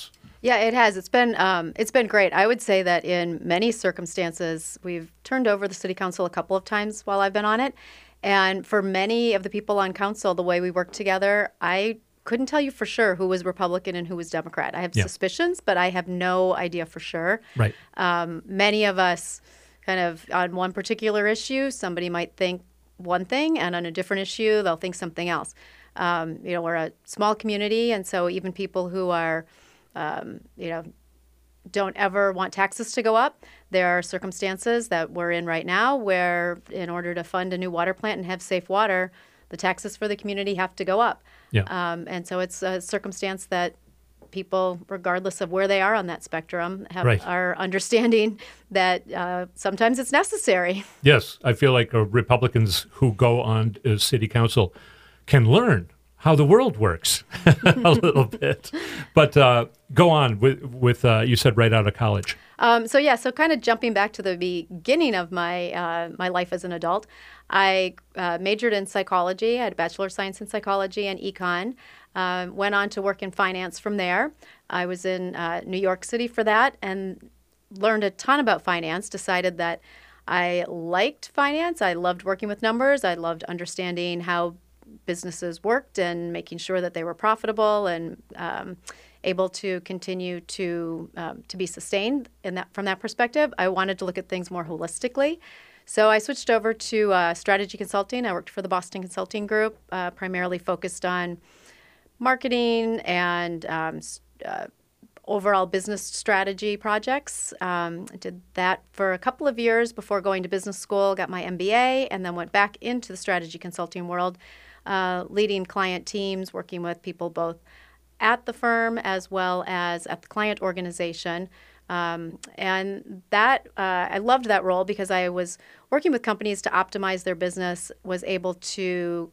Yeah, it has. It's been um, it's been great. I would say that in many circumstances, we've turned over the city council a couple of times while I've been on it, and for many of the people on council, the way we work together, I couldn't tell you for sure who was Republican and who was Democrat. I have Yeah. suspicions, but I have no idea for sure. Right. Um, many of us, kind of on one particular issue, somebody might think one thing, and on a different issue, they'll think something else. Um, you know, we're a small community, and so even people who are Um, you know, don't ever want taxes to go up. There are circumstances that we're in right now where, in order to fund a new water plant and have safe water, the taxes for the community have to go up. Yeah. Um, and so it's a circumstance that people, regardless of where they are on that spectrum, have Right. are understanding that uh, sometimes it's necessary. Yes, I feel like uh, Republicans who go on uh, city council can learn how the world works a little bit. But uh, go on with, with uh, you said right out of college. Um, so yeah, so kind of jumping back to the beginning of my uh, my life as an adult, I uh, majored in psychology. I had a Bachelor of Science in Psychology and Econ. Um, went on to work in finance from there. I was in uh, New York City for that and learned a ton about finance. Decided that I liked finance. I loved working with numbers. I loved understanding how businesses worked and making sure that they were profitable and um, able to continue to um, to be sustained in that from that perspective. I wanted to look at things more holistically. So I switched over to uh, strategy consulting. I worked for the Boston Consulting Group, uh, primarily focused on marketing and um, s- uh, overall business strategy projects. Um, I did that for a couple of years before going to business school, got my M B A, and then went back into the strategy consulting world, uh, leading client teams, working with people both at the firm as well as at the client organization. Um, and that, uh, I loved that role because I was working with companies to optimize their business, was able to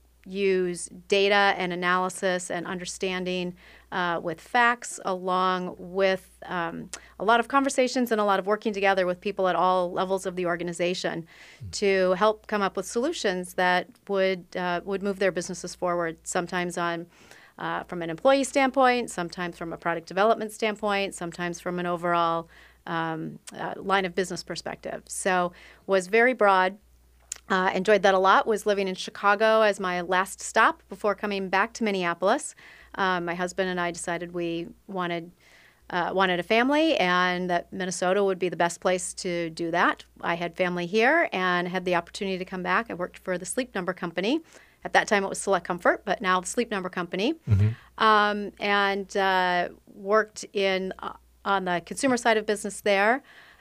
use data and analysis and understanding uh, with facts, along with um, a lot of conversations and a lot of working together with people at all levels of the organization to help come up with solutions that would uh, would move their businesses forward. Sometimes on uh, from an employee standpoint, sometimes from a product development standpoint, sometimes from an overall um, uh, line of business perspective. So was very broad. Uh, enjoyed that a lot. Was living in Chicago as my last stop before coming back to Minneapolis. Um, my husband and I decided we wanted uh, wanted a family, and that Minnesota would be the best place to do that. I had family here and had the opportunity to come back. I worked for the Sleep Number Company. At that time, it was Select Comfort, but now the Sleep Number Company, um, and uh, worked in uh, on the consumer side of business there.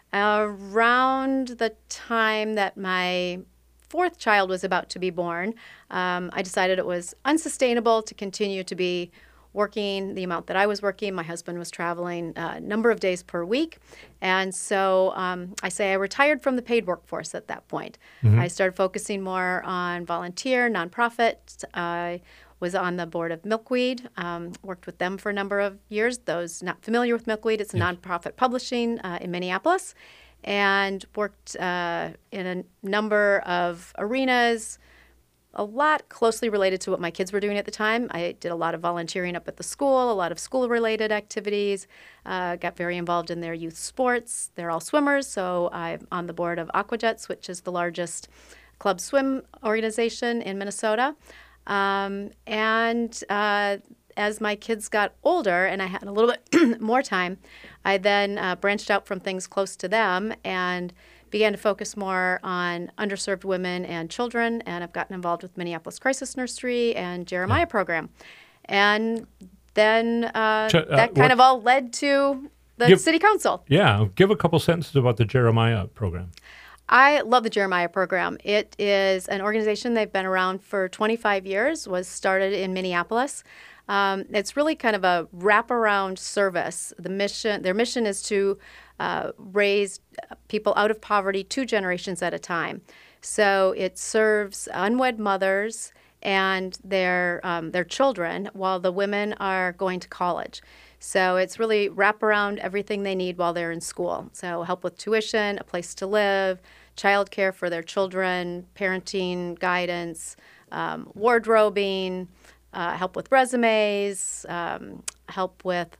Around the time that my fourth child was about to be born, um, I decided it was unsustainable to continue to be working the amount that I was working. My husband was traveling a number of days per week. And so um, I say I retired from the paid workforce at that point. I started focusing more on volunteer, nonprofit. I was on the board of Milkweed, um, worked with them for a number of years. Those not familiar with Milkweed, it's a nonprofit publishing uh, in Minneapolis. And worked uh, in a number of arenas, a lot closely related to what my kids were doing at the time. I did a lot of volunteering up at the school, a lot of school-related activities, uh, got very involved in their youth sports. They're all swimmers, so I'm on the board of Aquajets, which is the largest club swim organization in Minnesota. Um, and uh, as my kids got older and I had a little bit more time, I then uh, branched out from things close to them and began to focus more on underserved women and children. And I've gotten involved with Minneapolis Crisis Nursery and Jeremiah program. And then uh, Ch- uh, that kind what- of all led to the Give- city council. Yeah, give a couple sentences about the Jeremiah program. I love the Jeremiah program. It is an organization, they've been around for twenty-five years, was started in Minneapolis. Um, it's really kind of a wraparound service. The mission, their mission is to uh, raise people out of poverty two generations at a time. So it serves unwed mothers and their um, their children while the women are going to college. So it's really wrap around everything they need while they're in school. So help with tuition, a place to live, childcare for their children, parenting guidance, um, wardrobing, uh, help with resumes, um, help with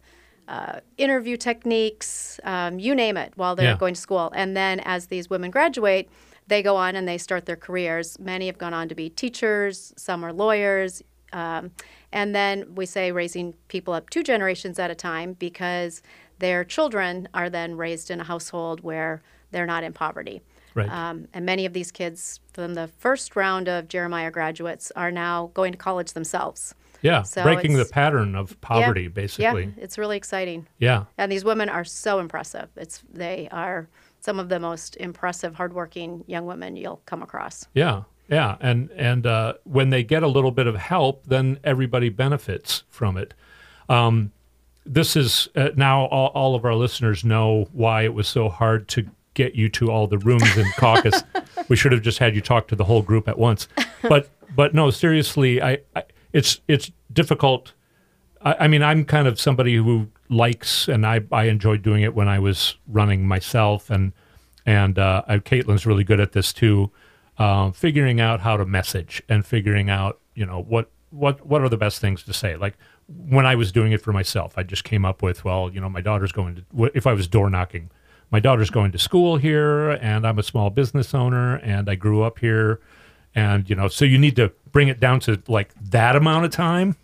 uh, interview techniques, um, you name it, while they're Yeah. going to school. And then as these women graduate, they go on and they start their careers. Many have gone on to be teachers, some are lawyers. Um, and then we say raising people up two generations at a time because their children are then raised in a household where they're not in poverty. Right. Um, and many of these kids from the first round of Jeremiah graduates are now going to college themselves. Yeah, So breaking the it's- pattern of poverty, Yeah, basically. Yeah, it's really exciting. Yeah. And these women are so impressive. It's they are some of the most impressive, hardworking young women you'll come across. Yeah, yeah, and and uh, when they get a little bit of help, then everybody benefits from it. Um, this is uh, now all, all of our listeners know why it was so hard to get you to all the rooms in caucus. We should have just had you talk to the whole group at once. But but no, seriously, I, I it's it's difficult. I, I mean, I'm kind of somebody who likes, and I, I enjoyed doing it when I was running myself, and and uh, I, Caitlin's really good at this too, uh, figuring out how to message and figuring out, you know, what what what are the best things to say. Like when I was doing it for myself, I just came up with, well, you know, my daughter's going to, if I was door knocking, my daughter's going to school here, and I'm a small business owner, and I grew up here, and you know, so you need to bring it down to like that amount of time.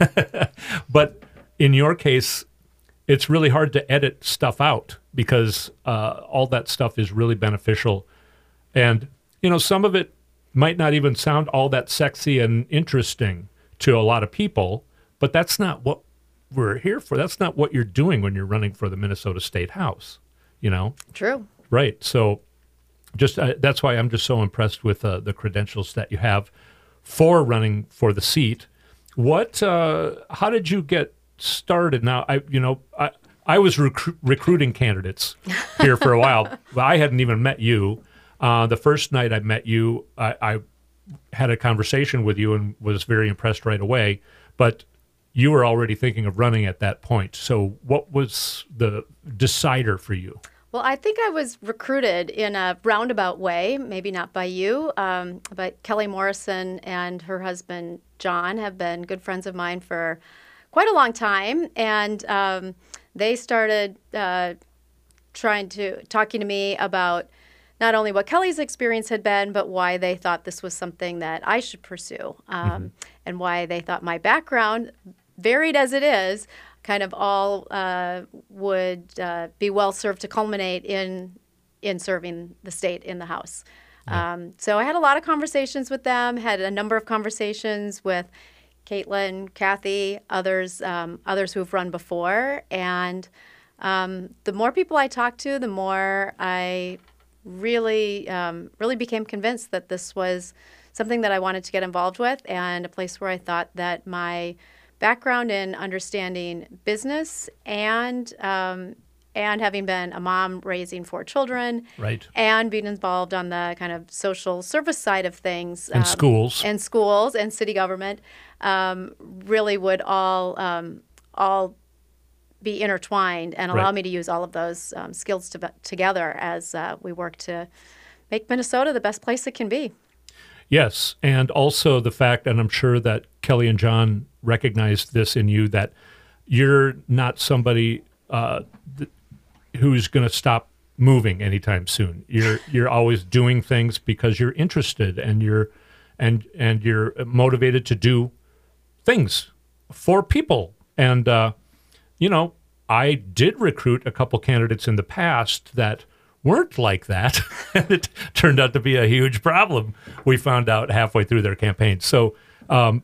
But in your case, it's really hard to edit stuff out because uh, all that stuff is really beneficial. And, you know, some of it might not even sound all that sexy and interesting to a lot of people, but that's not what we're here for. That's not what you're doing when you're running for the Minnesota State House, you know? True. Right. So just uh, that's why I'm just so impressed with uh, the credentials that you have for running for the seat. What, uh, how did you get started? Now, I, you know, I, I was recru- recruiting candidates here for a while. Well, I hadn't even met you. Uh, the first night I met you, I, I had a conversation with you and was very impressed right away. But you were already thinking of running at that point. So what was the decider for you? Well, I think I was recruited in a roundabout way, maybe not by you, um, but Kelly Morrison and her husband, John, have been good friends of mine for quite a long time. And um, they started uh, trying to, talking to me about not only what Kelly's experience had been, but why they thought this was something that I should pursue, um, mm-hmm. and why they thought my background, varied as it is, kind of all uh, would uh, be well served to culminate in in serving the state in the House. Yeah. Um, so I had a lot of conversations with them, had a number of conversations with Caitlin, Kathy, others um, others who've run before. And um, the more people I talked to, the more I really, um, really became convinced that this was something that I wanted to get involved with, and a place where I thought that my background in understanding business and um, and having been a mom raising four children, right, and being involved on the kind of social service side of things, and um, schools, and schools and city government, um, really would all um, all be intertwined and allow right. me to use all of those um, skills to, together as uh, we work to make Minnesota the best place it can be. Yes, and also the fact, and I'm sure that Kelly and John recognized this in you, that you're not somebody uh, th- who's going to stop moving anytime soon. You're you're always doing things because you're interested, and you're and and you're motivated to do things for people. And uh, you know, I did recruit a couple candidates in the past that weren't like that, and it turned out to be a huge problem. We found out halfway through their campaign. So um,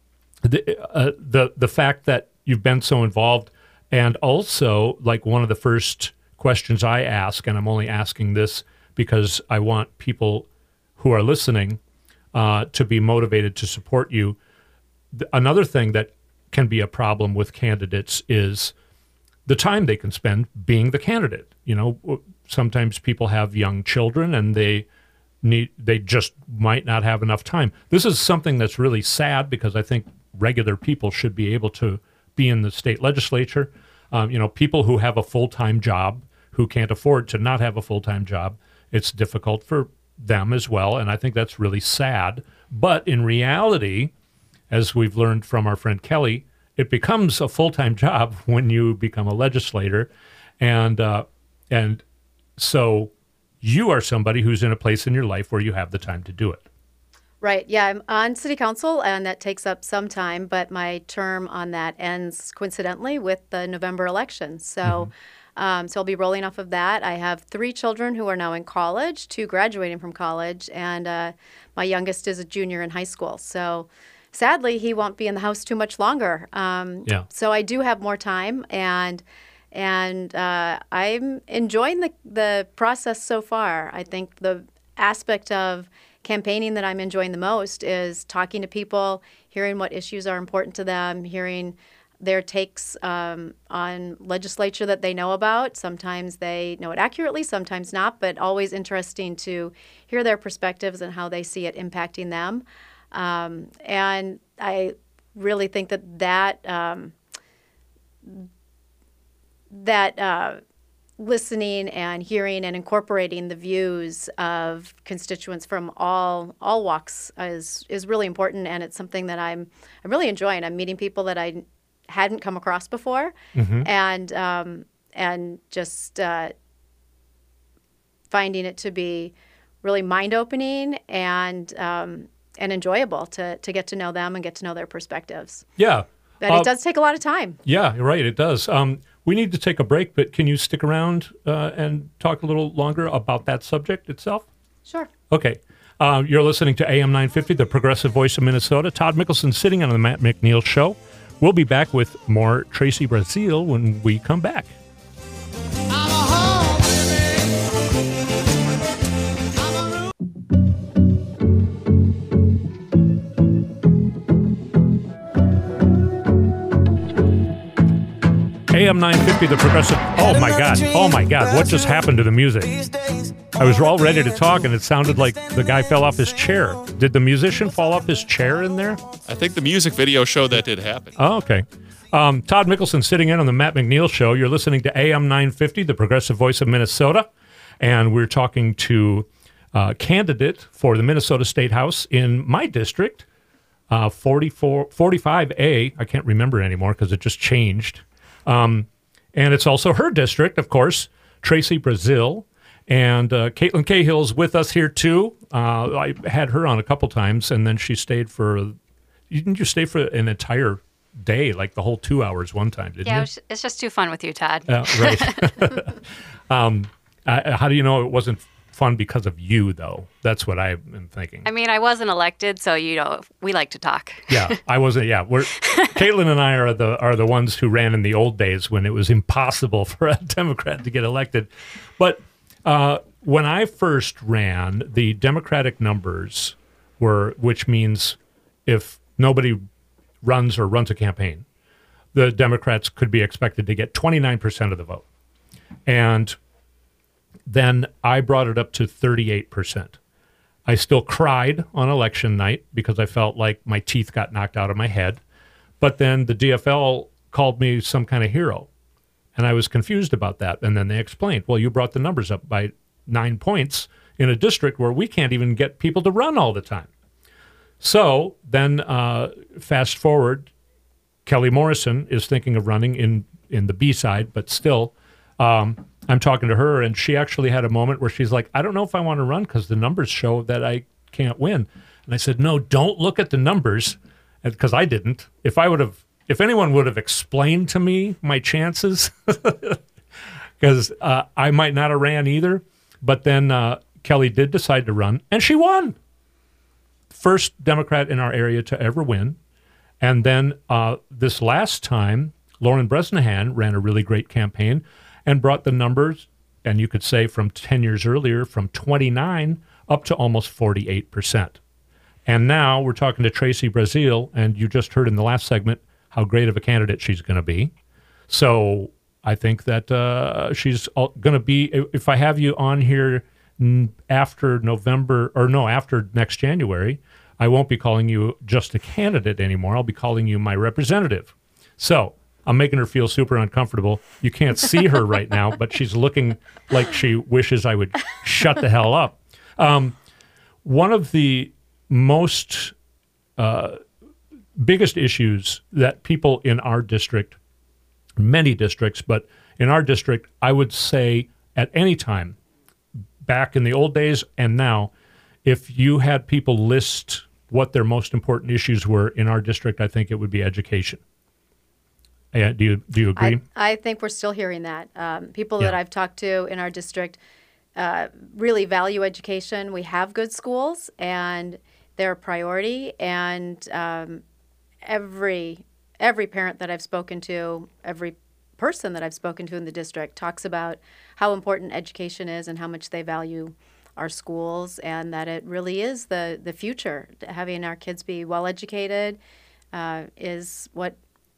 the uh, the the fact that you've been so involved, and also like one of the first questions I ask, and I'm only asking this because I want people who are listening uh, to be motivated to support you. Another thing that can be a problem with candidates is the time they can spend being the candidate. You know, sometimes people have young children and they need they just might not have enough time. This is something that's really sad because I think regular people should be able to be in the state legislature. Um, you know, people who have a full-time job, who can't afford to not have a full-time job, it's difficult for them as well, and I think that's really sad. But in reality, as we've learned from our friend Kelly, it becomes a full-time job when you become a legislator. And, uh, and so you are somebody who's in a place in your life where you have the time to do it. Right. Yeah, I'm on city council, and that takes up some time, but my term on that ends coincidentally with the November election. So, mm-hmm. um, so I'll be rolling off of that. I have three children who are now in college, two graduating from college, and uh, my youngest is a junior in high school. So, sadly, he won't be in the house too much longer. Um, yeah. So I do have more time, and and uh, I'm enjoying the the process so far. I think the aspect of campaigning that I'm enjoying the most is talking to people, hearing what issues are important to them, hearing their takes um, on legislature that they know about. Sometimes they know it accurately, sometimes not, but always interesting to hear their perspectives and how they see it impacting them. Um, and I really think that that um, that uh, listening and hearing and incorporating the views of constituents from all all walks is is really important, and it's something that I'm I'm really enjoying. I'm meeting people that I hadn't come across before, mm-hmm. and um, and just uh, finding it to be really mind-opening and um, and enjoyable to to get to know them and get to know their perspectives. Yeah. But uh, it does take a lot of time. Yeah, you're right. It does. Um, we need to take a break, but can you stick around uh, and talk a little longer about that subject itself? Sure. Okay. Uh, you're listening to A M nine fifty, the progressive voice of Minnesota. Todd Mickelson sitting on the Matt McNeil Show. We'll be back with more Tracy Brazil when we come back. A M nine fifty, the progressive. Oh my God. Oh my God. What just happened to the music? I was all ready to talk and it sounded like the guy fell off his chair. Did the musician fall off his chair in there? I think the music video showed that did happen. Oh, okay. Um, Todd Mickelson sitting in on the Matt McNeil Show. You're listening to A M nine fifty, the progressive voice of Minnesota. And we're talking to a candidate for the Minnesota State House in my district, uh, forty-four, forty-five A. I can't remember anymore because it just changed. Um, and it's also her district, of course, Tracy Brazil. And uh, Caitlin Cahill's with us here, too. Uh, I had her on a couple times, and then she stayed for, didn't you stay for an entire day, like the whole two hours one time, didn't yeah, you? Yeah, it it's just too fun with you, Todd. Uh, right. um, uh, how do you know it wasn't fun because of you, though? That's what I've been thinking. I mean, I wasn't elected, so, you know, we like to talk. Yeah, I wasn't. Yeah, we're Caitlin and I are the are the ones who ran in the old days when it was impossible for a Democrat to get elected. But uh, when I first ran, the Democratic numbers were, which means if nobody runs or runs a campaign, the Democrats could be expected to get twenty-nine percent of the vote. And then I brought it up to thirty-eight percent. I still cried on election night because I felt like my teeth got knocked out of my head. But then the D F L called me some kind of hero. And I was confused about that. And then they explained, well, you brought the numbers up by nine points in a district where we can't even get people to run all the time. So then uh, fast forward, Kelly Morrison is thinking of running in, in the B side, but still, um, I'm talking to her, and she actually had a moment where she's like, I don't know if I want to run because the numbers show that I can't win. And I said, no, don't look at the numbers, because I didn't. If I would have, if anyone would have explained to me my chances, because uh, I might not have ran either. But then uh, Kelly did decide to run, and she won. First Democrat in our area to ever win. And then uh, this last time, Lauren Bresnahan ran a really great campaign and brought the numbers, and you could say from ten years earlier, from twenty-nine up to almost forty-eight percent. And now we're talking to Tracy Brazil, and you just heard in the last segment how great of a candidate she's going to be. So I think that uh, she's going to be, if I have you on here after November, or no, after next January, I won't be calling you just a candidate anymore. I'll be calling you my representative. So I'm making her feel super uncomfortable. You can't see her right now, but she's looking like she wishes I would shut the hell up. Um, one of the most uh, biggest issues that people in our district, many districts, but in our district, I would say at any time, back in the old days and now, if you had people list what their most important issues were in our district, I think it would be education. Uh, do you do you agree? I, I think we're still hearing that. Um, people Yeah. that I've talked to in our district uh, really value education. We have good schools, and they're a priority. And um, every every parent that I've spoken to, every person that I've spoken to in the district talks about how important education is and how much they value our schools, and that it really is the, the future. Having our kids be well educated uh, is what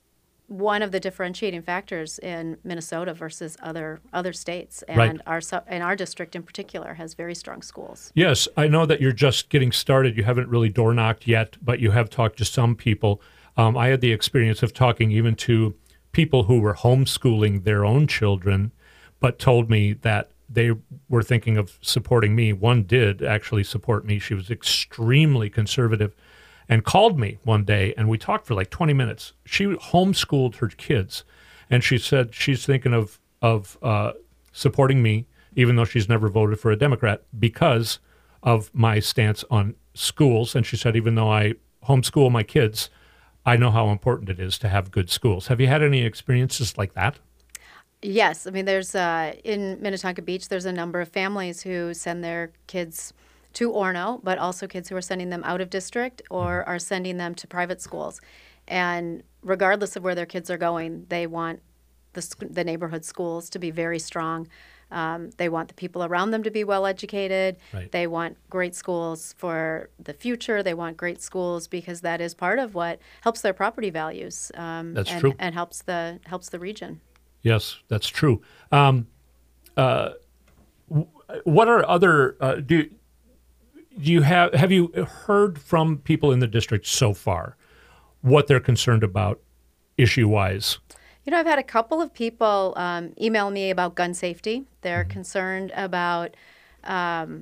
one of the differentiating factors in Minnesota versus other other states, and Right. our su- and our district in particular has very strong schools. Yes, I know that you're just getting started. You haven't really door knocked yet, but you have talked to some people. Um, I had the experience of talking even to people who were homeschooling their own children, but told me that they were thinking of supporting me. One did actually support me. She was extremely conservative and called me one day, and we talked for like twenty minutes. She homeschooled her kids, and she said she's thinking of, of uh, supporting me, even though she's never voted for a Democrat, because of my stance on schools. And she said, even though I homeschool my kids, I know how important it is to have good schools. Have you had any experiences like that? Yes, I mean, there's uh, in Minnetonka Beach, there's a number of families who send their kids to Orono, but also kids who are sending them out of district or are sending them to private schools. And regardless of where their kids are going, they want the, sc- the neighborhood schools to be very strong. Um, they want the people around them to be well educated. Right. They want great schools for the future. They want great schools because that is part of what helps their property values. Um, That's and, true. and helps the helps the region. Yes, that's true. Um, uh, w- what are other uh, do do you have have you heard from people in the district so far what they're concerned about issue wise? You know, I've had a couple of people um, email me about gun safety. They're Mm-hmm. concerned about um,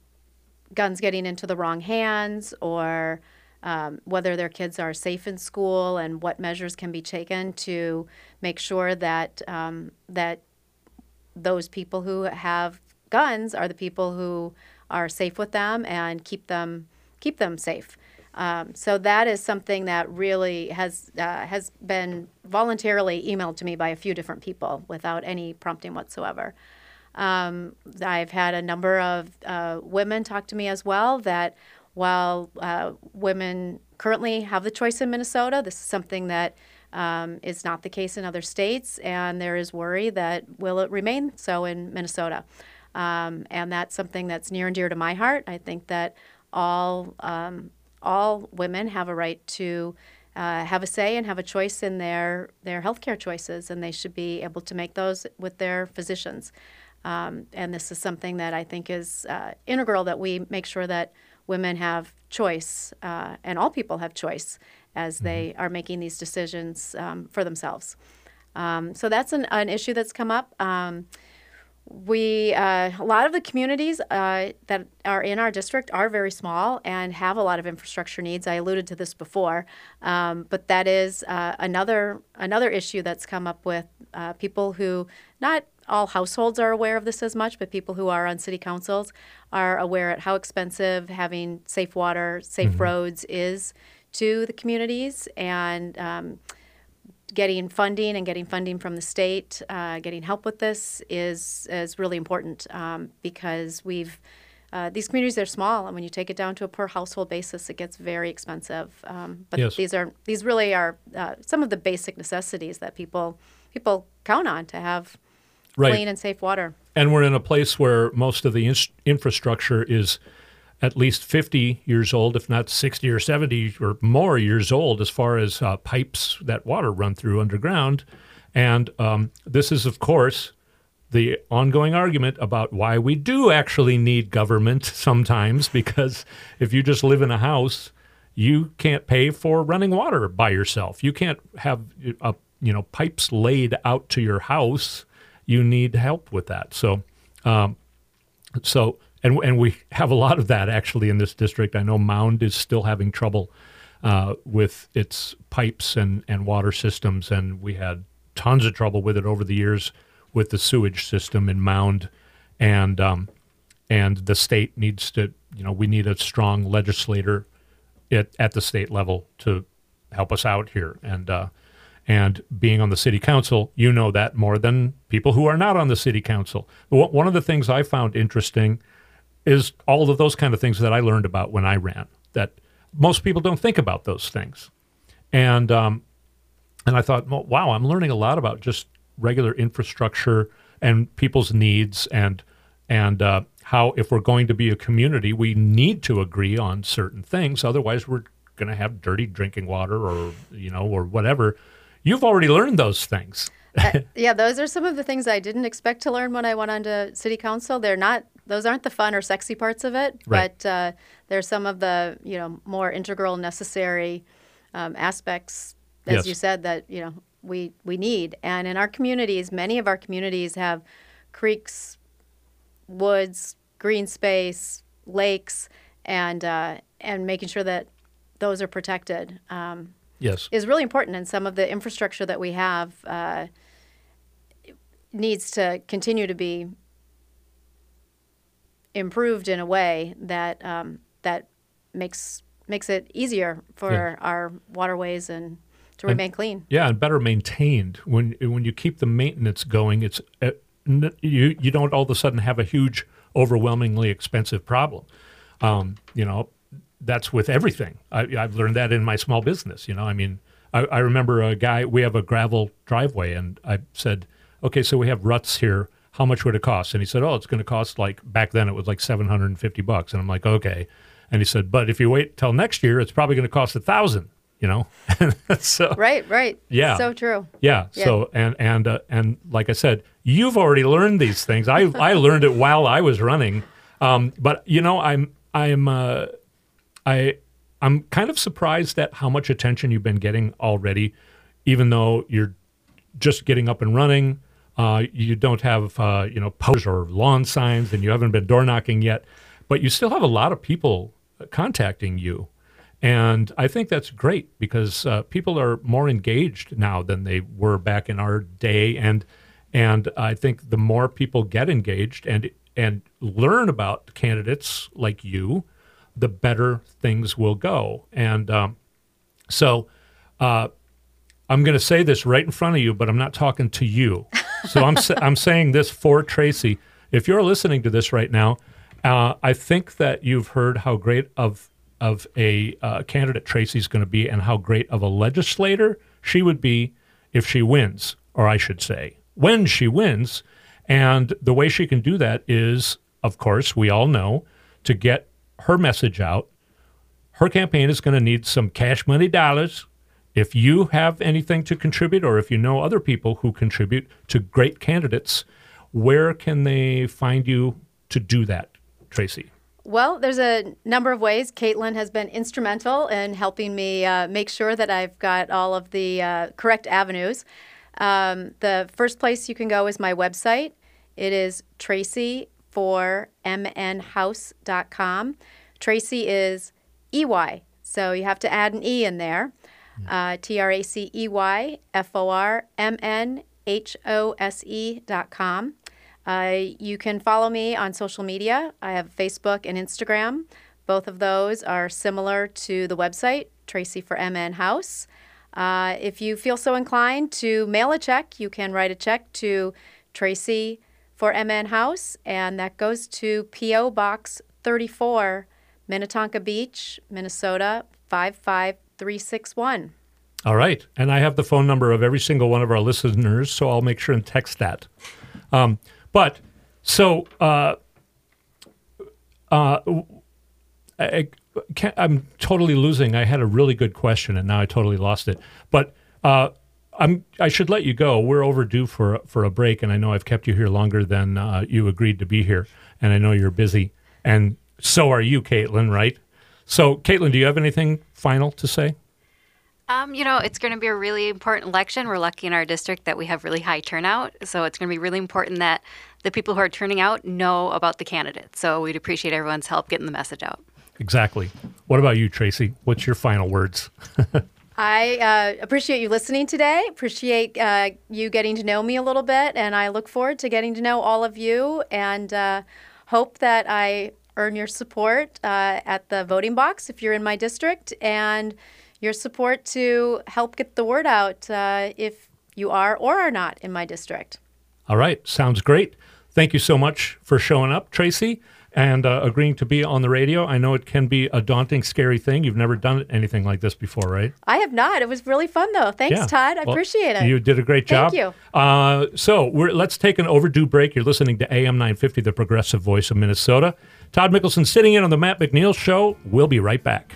guns getting into the wrong hands, or um, whether their kids are safe in school, and what measures can be taken to make sure that um, that those people who have guns are the people who are safe with them and keep them keep them safe. Um, so that is something that really has uh, has been voluntarily emailed to me by a few different people without any prompting whatsoever. Um, I've had a number of uh, women talk to me as well that while uh, women currently have the choice in Minnesota, this is something that um, is not the case in other states, and there is worry that will it remain so in Minnesota. Um, and that's something that's near and dear to my heart. I think that all um, all women have a right to uh, have a say and have a choice in their their healthcare choices, and they should be able to make those with their physicians. Um, and this is something that I think is uh, integral, that we make sure that women have choice, uh, and all people have choice as they are making these decisions um, for themselves. Um, so that's an, an issue that's come up. Um, We, uh, a lot of the communities uh, that are in our district are very small and have a lot of infrastructure needs. I alluded to this before, um, but that is uh, another another issue that's come up with uh, people who, not all households are aware of this as much, but people who are on city councils are aware at how expensive having safe water, safe roads is to the communities, and um, getting funding and getting funding from the state, uh, getting help with this is is really important, um, because we've uh, these communities are small, and when you take it down to a per household basis, it gets very expensive. Um, but Yes. these are these really are uh, some of the basic necessities that people people count on to have Right. clean and safe water. And we're in a place where most of the in- infrastructure is at least fifty years old, if not sixty or seventy or more years old, as far as uh, pipes that water run through underground. And um, this is, of course, the ongoing argument about why we do actually need government sometimes, because if you just live in a house, you can't pay for running water by yourself. You can't have uh, you know pipes laid out to your house. You need help with that. So, um, so and and we have a lot of that actually in this district. I know Mound is still having trouble uh, with its pipes and, and water systems, and we had tons of trouble with it over the years with the sewage system in Mound, and um, and the state needs to, you know, we need a strong legislator at, at the state level to help us out here. And uh, and being on the city council, you know that more than people who are not on the city council. But one of the things I found interesting is all of those kind of things that I learned about when I ran, that most people don't think about those things. And um, and I thought, well, wow, I'm learning a lot about just regular infrastructure and people's needs, and and uh, how if we're going to be a community, we need to agree on certain things. Otherwise, we're going to have dirty drinking water, or you know, or whatever. You've already learned those things. uh, yeah, those are some of the things I didn't expect to learn when I went on to city council. They're not; those aren't the fun or sexy parts of it, Right. but uh, they're some of the you know more integral, necessary um, aspects, as Yes. you said, that you know we we need. And in our communities, many of our communities have creeks, woods, green space, lakes, and uh, and making sure that those are protected um, Yes. is really important. And some of the infrastructure that we have uh, needs to continue to be improved in a way that um, that makes makes it easier for Yeah. our waterways and to And- remain clean. Yeah, and better maintained. When when you keep the maintenance going, it's uh, n- you you don't all of a sudden have a huge, overwhelmingly expensive problem. Um, you know, that's with everything. I, I've learned that in my small business. You know, I mean, I, I remember a guy. We have a gravel driveway, and I said, "Okay, so we have ruts here. How much would it cost?" And he said, "Oh, it's going to cost like back then it was like seven hundred and fifty bucks." And I'm like, "Okay." And he said, "But if you wait till next year, it's probably going to cost a thousand." You know, so Right, right. Yeah. So true. yeah. Yeah. So and and uh, and like I said, you've already learned these things. I I learned it while I was running. Um, but you know, I'm I'm uh, I I'm kind of surprised at how much attention you've been getting already, even though you're just getting up and running. Uh, you don't have uh, you know posters or lawn signs, and you haven't been door knocking yet, but you still have a lot of people contacting you. And I think that's great because uh, people are more engaged now than they were back in our day, and and I think the more people get engaged and and learn about candidates like you, the better things will go. And um, so uh, I'm going to say this right in front of you, but I'm not talking to you. So I'm sa- I'm saying this for Tracy. If you're listening to this right now, uh, I think that you've heard how great of of a uh, candidate Tracy's going to be, and how great of a legislator she would be if she wins, or I should say, when she wins. And the way she can do that is, of course, we all know, to get her message out. Her campaign is going to need some cash money dollars. If you have anything to contribute, or if you know other people who contribute to great candidates, where can they find you to do that, Tracy? Well, there's a number of ways. Caitlin has been instrumental in helping me uh, make sure that I've got all of the uh, correct avenues. Um, the first place you can go is my website. It is tracy for m n house dot com. Tracy is E Y, so you have to add an E in there. Uh, T R A C E Y F O R M N H O S E dot com. Uh, you can follow me on social media. I have Facebook and Instagram. Both of those are similar to the website, Tracy for M N House. Uh, if you feel so inclined to mail a check, you can write a check to Tracy for M N House, and that goes to P O Box thirty-four, Minnetonka Beach, Minnesota, five five three six one. All right. And I have the phone number of every single one of our listeners, so I'll make sure and text that. Um, but so uh, uh, I, can't, I'm totally losing. I had a really good question, and now I totally lost it. But uh, I'm, I should let you go. We're overdue for, for a break, and I know I've kept you here longer than uh, you agreed to be here, and I know you're busy. And so are you, Caitlin, right? So, Caitlin, do you have anything final to say? Um, you know, it's going to be a really important election. We're lucky in our district that we have really high turnout. So it's going to be really important that the people who are turning out know about the candidates. So we'd appreciate everyone's help getting the message out. Exactly. What about you, Tracy? What's your final words? I uh, appreciate you listening today. Appreciate uh, you getting to know me a little bit, and I look forward to getting to know all of you. And uh, hope that I earn your support uh, at the voting box if you're in my district, and your support to help get the word out uh, if you are or are not in my district. All right. Sounds great. Thank you so much for showing up, Tracy, and uh, agreeing to be on the radio. I know it can be a daunting, scary thing. You've never done anything like this before, right? I have not. It was really fun, though. Thanks, Yeah. Todd. I Well, appreciate it. You did a great job. Thank you. Uh, so we're, let's take an overdue break. You're listening to A M nine fifty, the progressive voice of Minnesota. Todd Mickelson sitting in on the Matt McNeil Show. We'll be right back.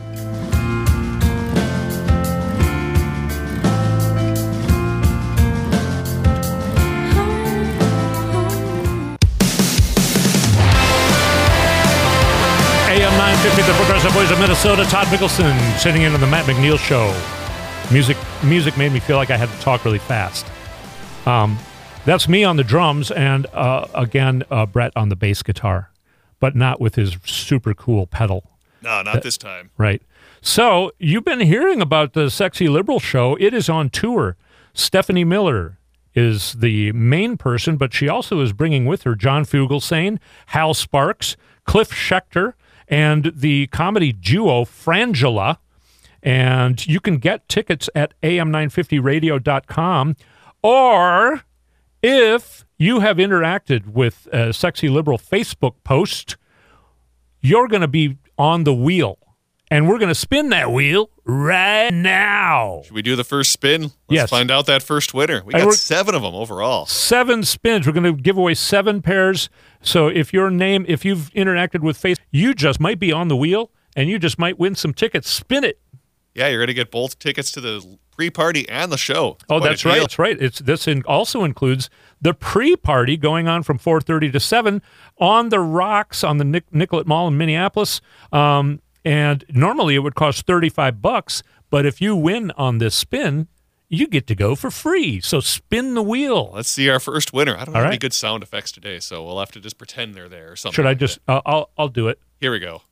A M nine fifty, the progressive voice of Minnesota. Todd Mickelson sitting in on the Matt McNeil Show. Music, music made me feel like I had to talk really fast. Um, that's me on the drums, and uh, again, uh, Brett on the bass guitar, but not with his super cool pedal. No, not this time. Right. So you've been hearing about the Sexy Liberal Show. It is on tour. Stephanie Miller is the main person, but she also is bringing with her John Fugelsang, Hal Sparks, Cliff Schechter, and the comedy duo Frangela. And you can get tickets at A M nine fifty radio dot com, or if you have interacted with a Sexy Liberal Facebook post, you're going to be on the wheel. And we're going to spin that wheel right now. Should we do the first spin? Let's Yes. find out that first winner. We And got we're- seven of them overall. Seven spins. We're going to give away seven pairs. So if your name, if you've interacted with Facebook, you just might be on the wheel, and you just might win some tickets. Spin it. Yeah, you're going to get both tickets to the pre-party and the show. It's Oh, quite a that's right. deal. That's right. It's this in, also includes the pre-party going on from four thirty to seven on the Rocks on the Nic- Nicollet Mall in Minneapolis. Um, and normally it would cost thirty-five bucks, but if you win on this spin, you get to go for free. So spin the wheel. Let's see our first winner. I don't All have any right. good sound effects today, so we'll have to just pretend they're there or something. Should I like just? that. Uh, I'll I'll do it. Here we go.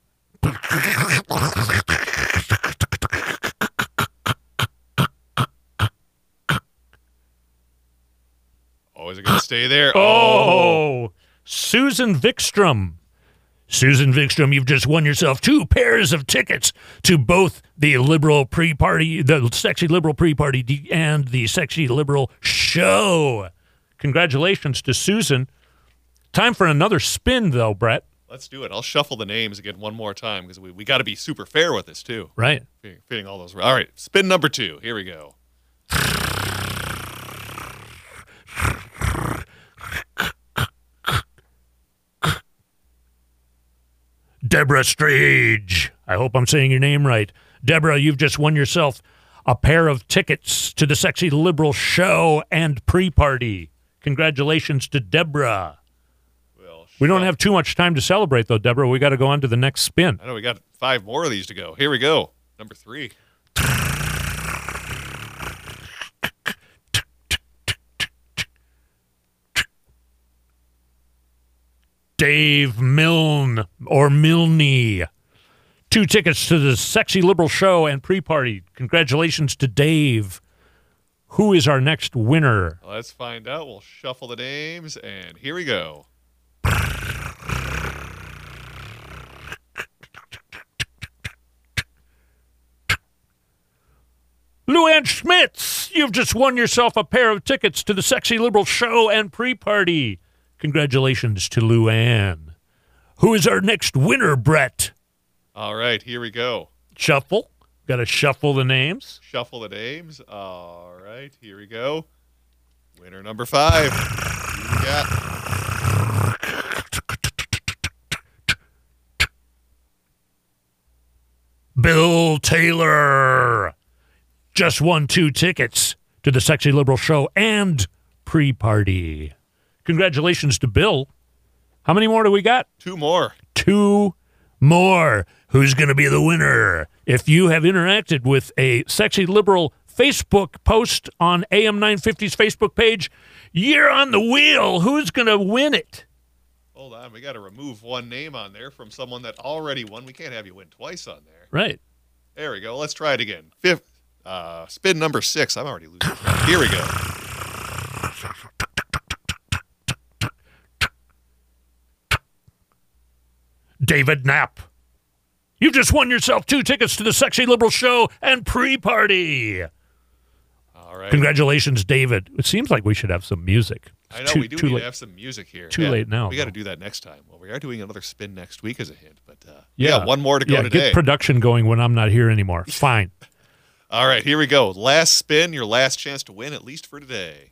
Oh, is it going to stay there? Oh, Susan Vikstrom. Susan Vikstrom, you've just won yourself two pairs of tickets to both the Liberal Pre-Party, the Sexy Liberal Pre-Party D- and the Sexy Liberal Show. Congratulations to Susan. Time for another spin, though, Brett. Let's do it. I'll shuffle the names again one more time because we, we got to be super fair with this, too. Right. Fitting, fitting all those. All right, spin number two. Here we go. Deborah Strage. I hope I'm saying your name right. Deborah, you've just won yourself A pair of tickets to the Sexy Liberal Show and pre-party. Congratulations to Deborah. Well, We don't shuff- have too much time to celebrate, though, Deborah. We got to go on to the next spin. I know we got five more of these to go. Here we go. Number three. Dave Milne or Milne. Two tickets to the Sexy Liberal Show and pre-party. Congratulations to Dave. Who is our next winner? Let's find out. We'll shuffle the names, and here we go. Luann Schmitz, you've just won yourself a pair of tickets to the Sexy Liberal Show and pre-party. Congratulations to Luann. Who is our next winner, Brett? All right, here we go. Shuffle. Got to shuffle the names. Shuffle the names. All right, here we go. Winner number five. Who we got? Bill Taylor just won two tickets to the Sexy Liberal Show and pre-party. Congratulations to Bill. How many more do we got? Two more. Two more. Who's going to be the winner? If you have interacted with a Sexy Liberal Facebook post on A M nine fifty's Facebook page, you're on the wheel. Who's going to win it? Hold on. We got to remove one name on there from someone that already won. We can't have you win twice on there. Right. There we go. Let's try it again. Fifth, uh, spin number six. I'm already losing track. Here we go. David Knapp. You've just won yourself two tickets to the Sexy Liberal Show and pre-party. All right. Congratulations, David. It seems like we should have some music. I know Too- we do too need late. to have some music here. Too late now, We got to though. do that next time. Well, we are doing another spin next week as a hint, but uh, Yeah. yeah, one more to go yeah, today. Get production going when I'm not here anymore. Fine. All right, here we go. Last spin, your last chance to win, at least for today.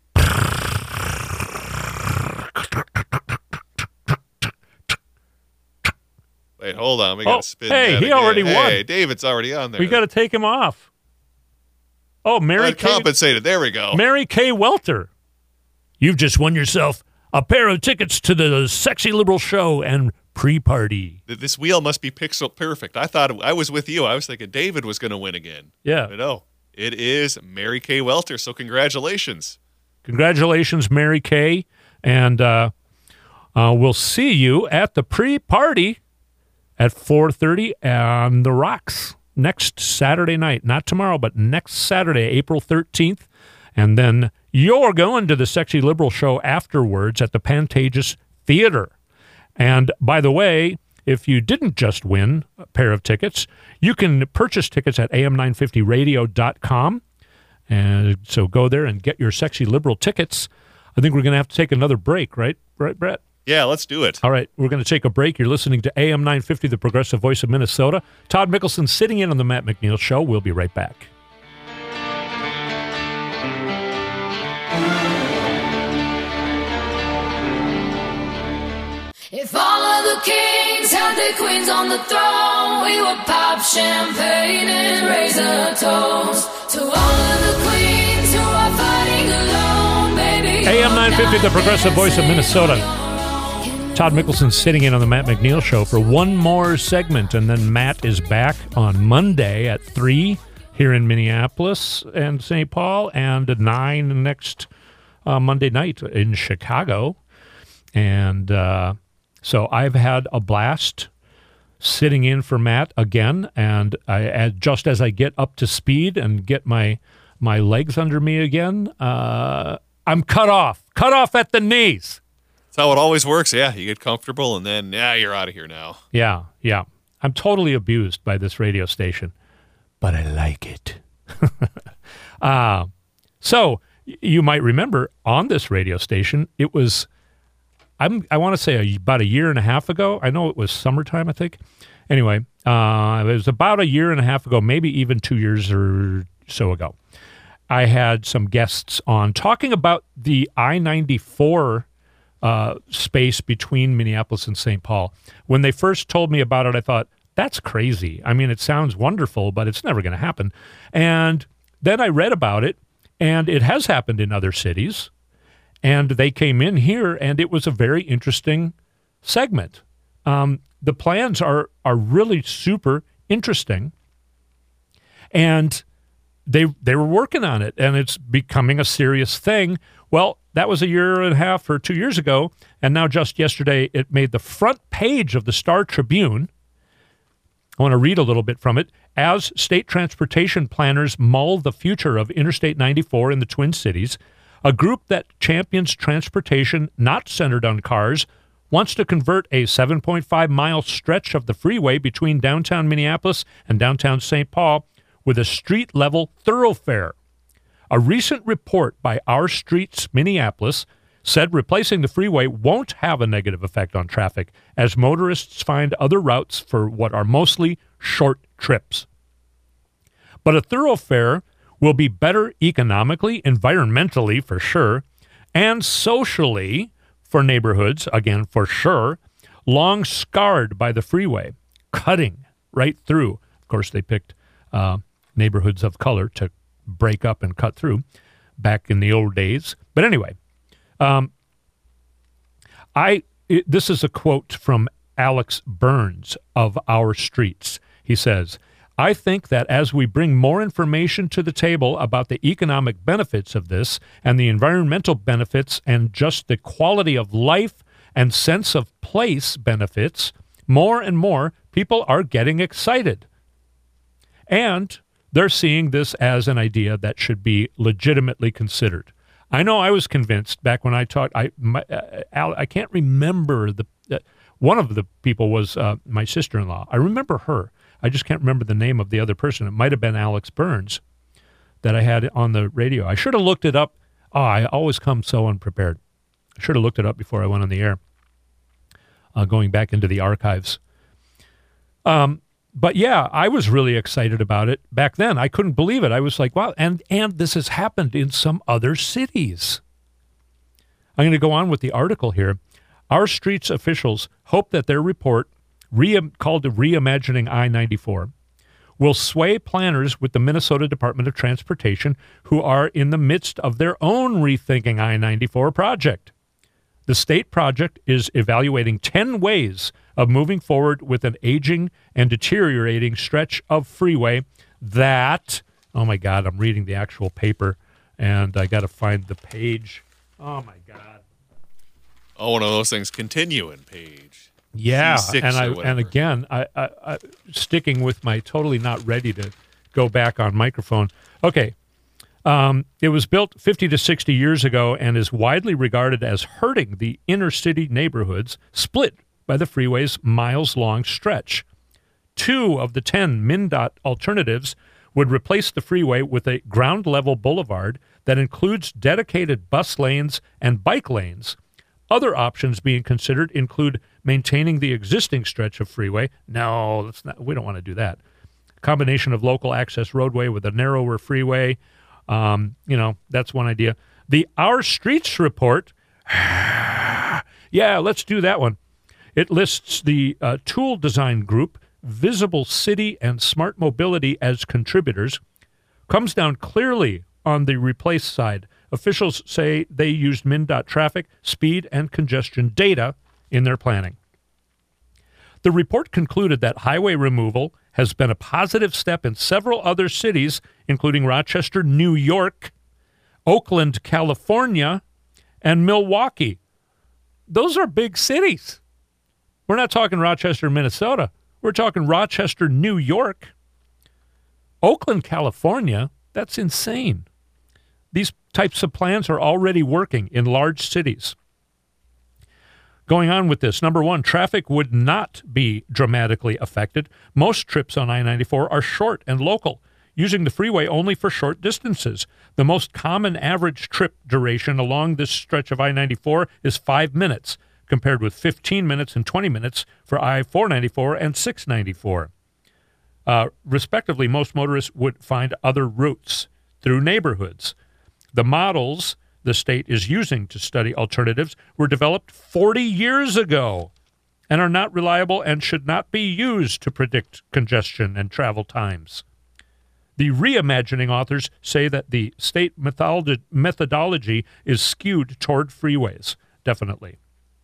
Wait, hold on. We got to Oh, spin. hey, that he again. already won. Hey, David's already on there. We got to take him off. Oh, Mary Kay, Uncompensated. There we go. Mary Kay Welter. You've just won yourself a pair of tickets to the Sexy Liberal Show and pre-party. Th- This wheel must be pixel perfect. I thought I was with you. I was thinking David was going to win again. Yeah. But no, it is Mary Kay Welter. So congratulations. Congratulations, Mary Kay. And uh, uh, we'll see you at the pre-party at four thirty on the Rocks next Saturday night. Not tomorrow, but next Saturday, April thirteenth. And then you're going to the Sexy Liberal Show afterwards at the Pantages Theater. And by the way, if you didn't just win a pair of tickets, you can purchase tickets at A M nine fifty radio dot com. And so go there and get your Sexy Liberal tickets. I think we're going to have to take another break, right? Right, Brett? Yeah, let's do it. All right, we're going to take a break. You're listening to A M nine fifty, the progressive voice of Minnesota. Todd Mickelson sitting in on the Matt McNeil Show. We'll be right back. If all of the kings had their queens on the throne, we would pop champagne and raise a toast to all of the queens who are fighting alone, baby. A M nine fifty, the progressive voice of Minnesota. Todd Mickelson sitting in on the Matt McNeil Show for one more segment, and then Matt is back on Monday at three here in Minneapolis and Saint Paul, and at nine next uh, Monday night in Chicago. And uh, so I've had a blast sitting in for Matt again, and I, as, just as I get up to speed and get my my legs under me again, uh, I'm cut off, cut off at the knees. That's how it always works. Yeah, you get comfortable, and then, yeah, you're out of here now. Yeah, yeah. I'm totally abused by this radio station, but I like it. uh, so y- you might remember on this radio station, it was, I'm, I want to say a, about a year and a half ago. I know it was summertime, I think. Anyway, uh, it was about a year and a half ago, maybe even two years or so ago. I had some guests on talking about the I ninety-four Uh, space between Minneapolis and Saint Paul. When they first told me about it, I thought, that's crazy. I mean, it sounds wonderful, but it's never going to happen. And then I read about it, and it has happened in other cities. And they came in here, and it was a very interesting segment. Um, the plans are are really super interesting. And they they were working on it, and it's becoming a serious thing. Well, that was a year and a half or two years ago, and now just yesterday it made the front page of the Star Tribune. I want to read a little bit from it. As state transportation planners mull the future of Interstate ninety-four in the Twin Cities, a group that champions transportation not centered on cars wants to convert a seven point five mile stretch of the freeway between downtown Minneapolis and downtown Saint Paul with a street-level thoroughfare. A recent report by Our Streets Minneapolis said replacing the freeway won't have a negative effect on traffic as motorists find other routes for what are mostly short trips. But a thoroughfare will be better economically, environmentally for sure, and socially for neighborhoods, again for sure, long scarred by the freeway, cutting right through. Of course, they picked uh, neighborhoods of color to break up and cut through back in the old days. But anyway, um, I it, this is a quote from Alex Burns of Our Streets. He says, I think that as we bring more information to the table about the economic benefits of this and the environmental benefits and just the quality of life and sense of place benefits, more and more people are getting excited. And they're seeing this as an idea that should be legitimately considered. I know I was convinced back when I talked. I my, uh, Al, I can't remember the uh, one of the people was uh, my sister-in-law. I remember her. I just can't remember the name of the other person. It might have been Alex Burns that I had on the radio. I should have looked it up. Oh, I always come so unprepared. I should have looked it up before I went on the air. Uh, going back into the archives. Um. But yeah, I was really excited about it back then. I couldn't believe it. I was like, wow, and, and this has happened in some other cities. I'm going to go on with the article here. Our streets officials hope that their report, re- called Reimagining I ninety-four, will sway planners with the Minnesota Department of Transportation who are in the midst of their own Rethinking I ninety-four project. The state project is evaluating ten ways of moving forward with an aging and deteriorating stretch of freeway that, oh my God, I'm reading the actual paper, and I got to find the page. Oh my God. Oh, one of those things, continuing page. Yeah, C six and I or whatever. and again, I, I, I sticking with my totally not ready to go back on microphone. Okay. Um, it was built fifty to sixty years ago and is widely regarded as hurting the inner city neighborhoods split by the freeway's miles-long stretch. Two of the ten MnDOT alternatives would replace the freeway with a ground-level boulevard that includes dedicated bus lanes and bike lanes. Other options being considered include maintaining the existing stretch of freeway. No, that's not, we don't want to do that. A combination of local access roadway with a narrower freeway. Um, you know, that's one idea. The Our Streets report, yeah, let's do that one. It lists the uh, Tool Design Group, Visible City, and Smart Mobility as contributors. Comes down clearly on the replace side. Officials say they used MnDOT traffic, speed, and congestion data in their planning. The report concluded that highway removal has been a positive step in several other cities, including Rochester, New York, Oakland, California, and Milwaukee. Those are big cities. We're not talking Rochester, Minnesota. We're talking Rochester, New York. Oakland, California, that's insane. These types of plans are already working in large cities. Going on with this, number one, traffic would not be dramatically affected. Most trips on I ninety-four are short and local, using the freeway only for short distances. The most common average trip duration along this stretch of I ninety-four is five minutes, compared with fifteen minutes and twenty minutes for I four ninety-four and six ninety-four. Uh, respectively, most motorists would find other routes through neighborhoods. The models the state is using to study alternatives were developed forty years ago and are not reliable and should not be used to predict congestion and travel times. The reimagining authors say that the state methodology, methodology is skewed toward freeways, definitely.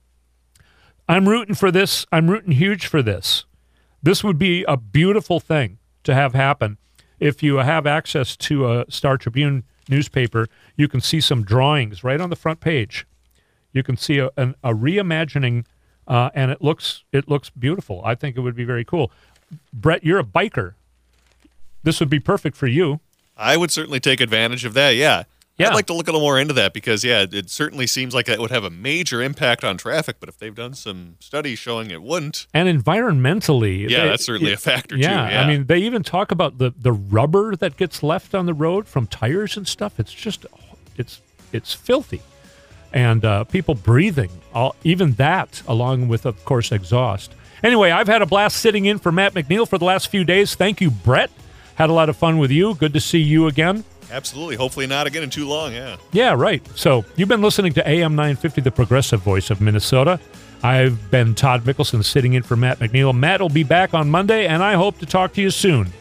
I'm rooting for this. I'm rooting huge for this. This would be a beautiful thing to have happen. If you have access to a Star Tribune newspaper, you can see some drawings right on the front page. You can see a, an, a reimagining, uh, and it looks it looks beautiful. I think it would be very cool. Brett, you're a biker. This would be perfect for you. I would certainly take advantage of that, yeah. Yeah. I'd like to look a little more into that because, yeah, it certainly seems like that would have a major impact on traffic, but if they've done some studies showing it wouldn't. And environmentally. Yeah, they, that's certainly a factor, yeah, too. Yeah, I mean, they even talk about the, the rubber that gets left on the road from tires and stuff. It's just, it's it's filthy. And uh, people breathing, all, even that, along with, of course, exhaust. Anyway, I've had a blast sitting in for Matt McNeil for the last few days. Thank you, Brett. Had a lot of fun with you. Good to see you again. Absolutely. Hopefully not again in too long, yeah. Yeah, right. So you've been listening to A M nine fifty, the progressive voice of Minnesota. I've been Todd Mickelson sitting in for Matt McNeil. Matt will be back on Monday, and I hope to talk to you soon.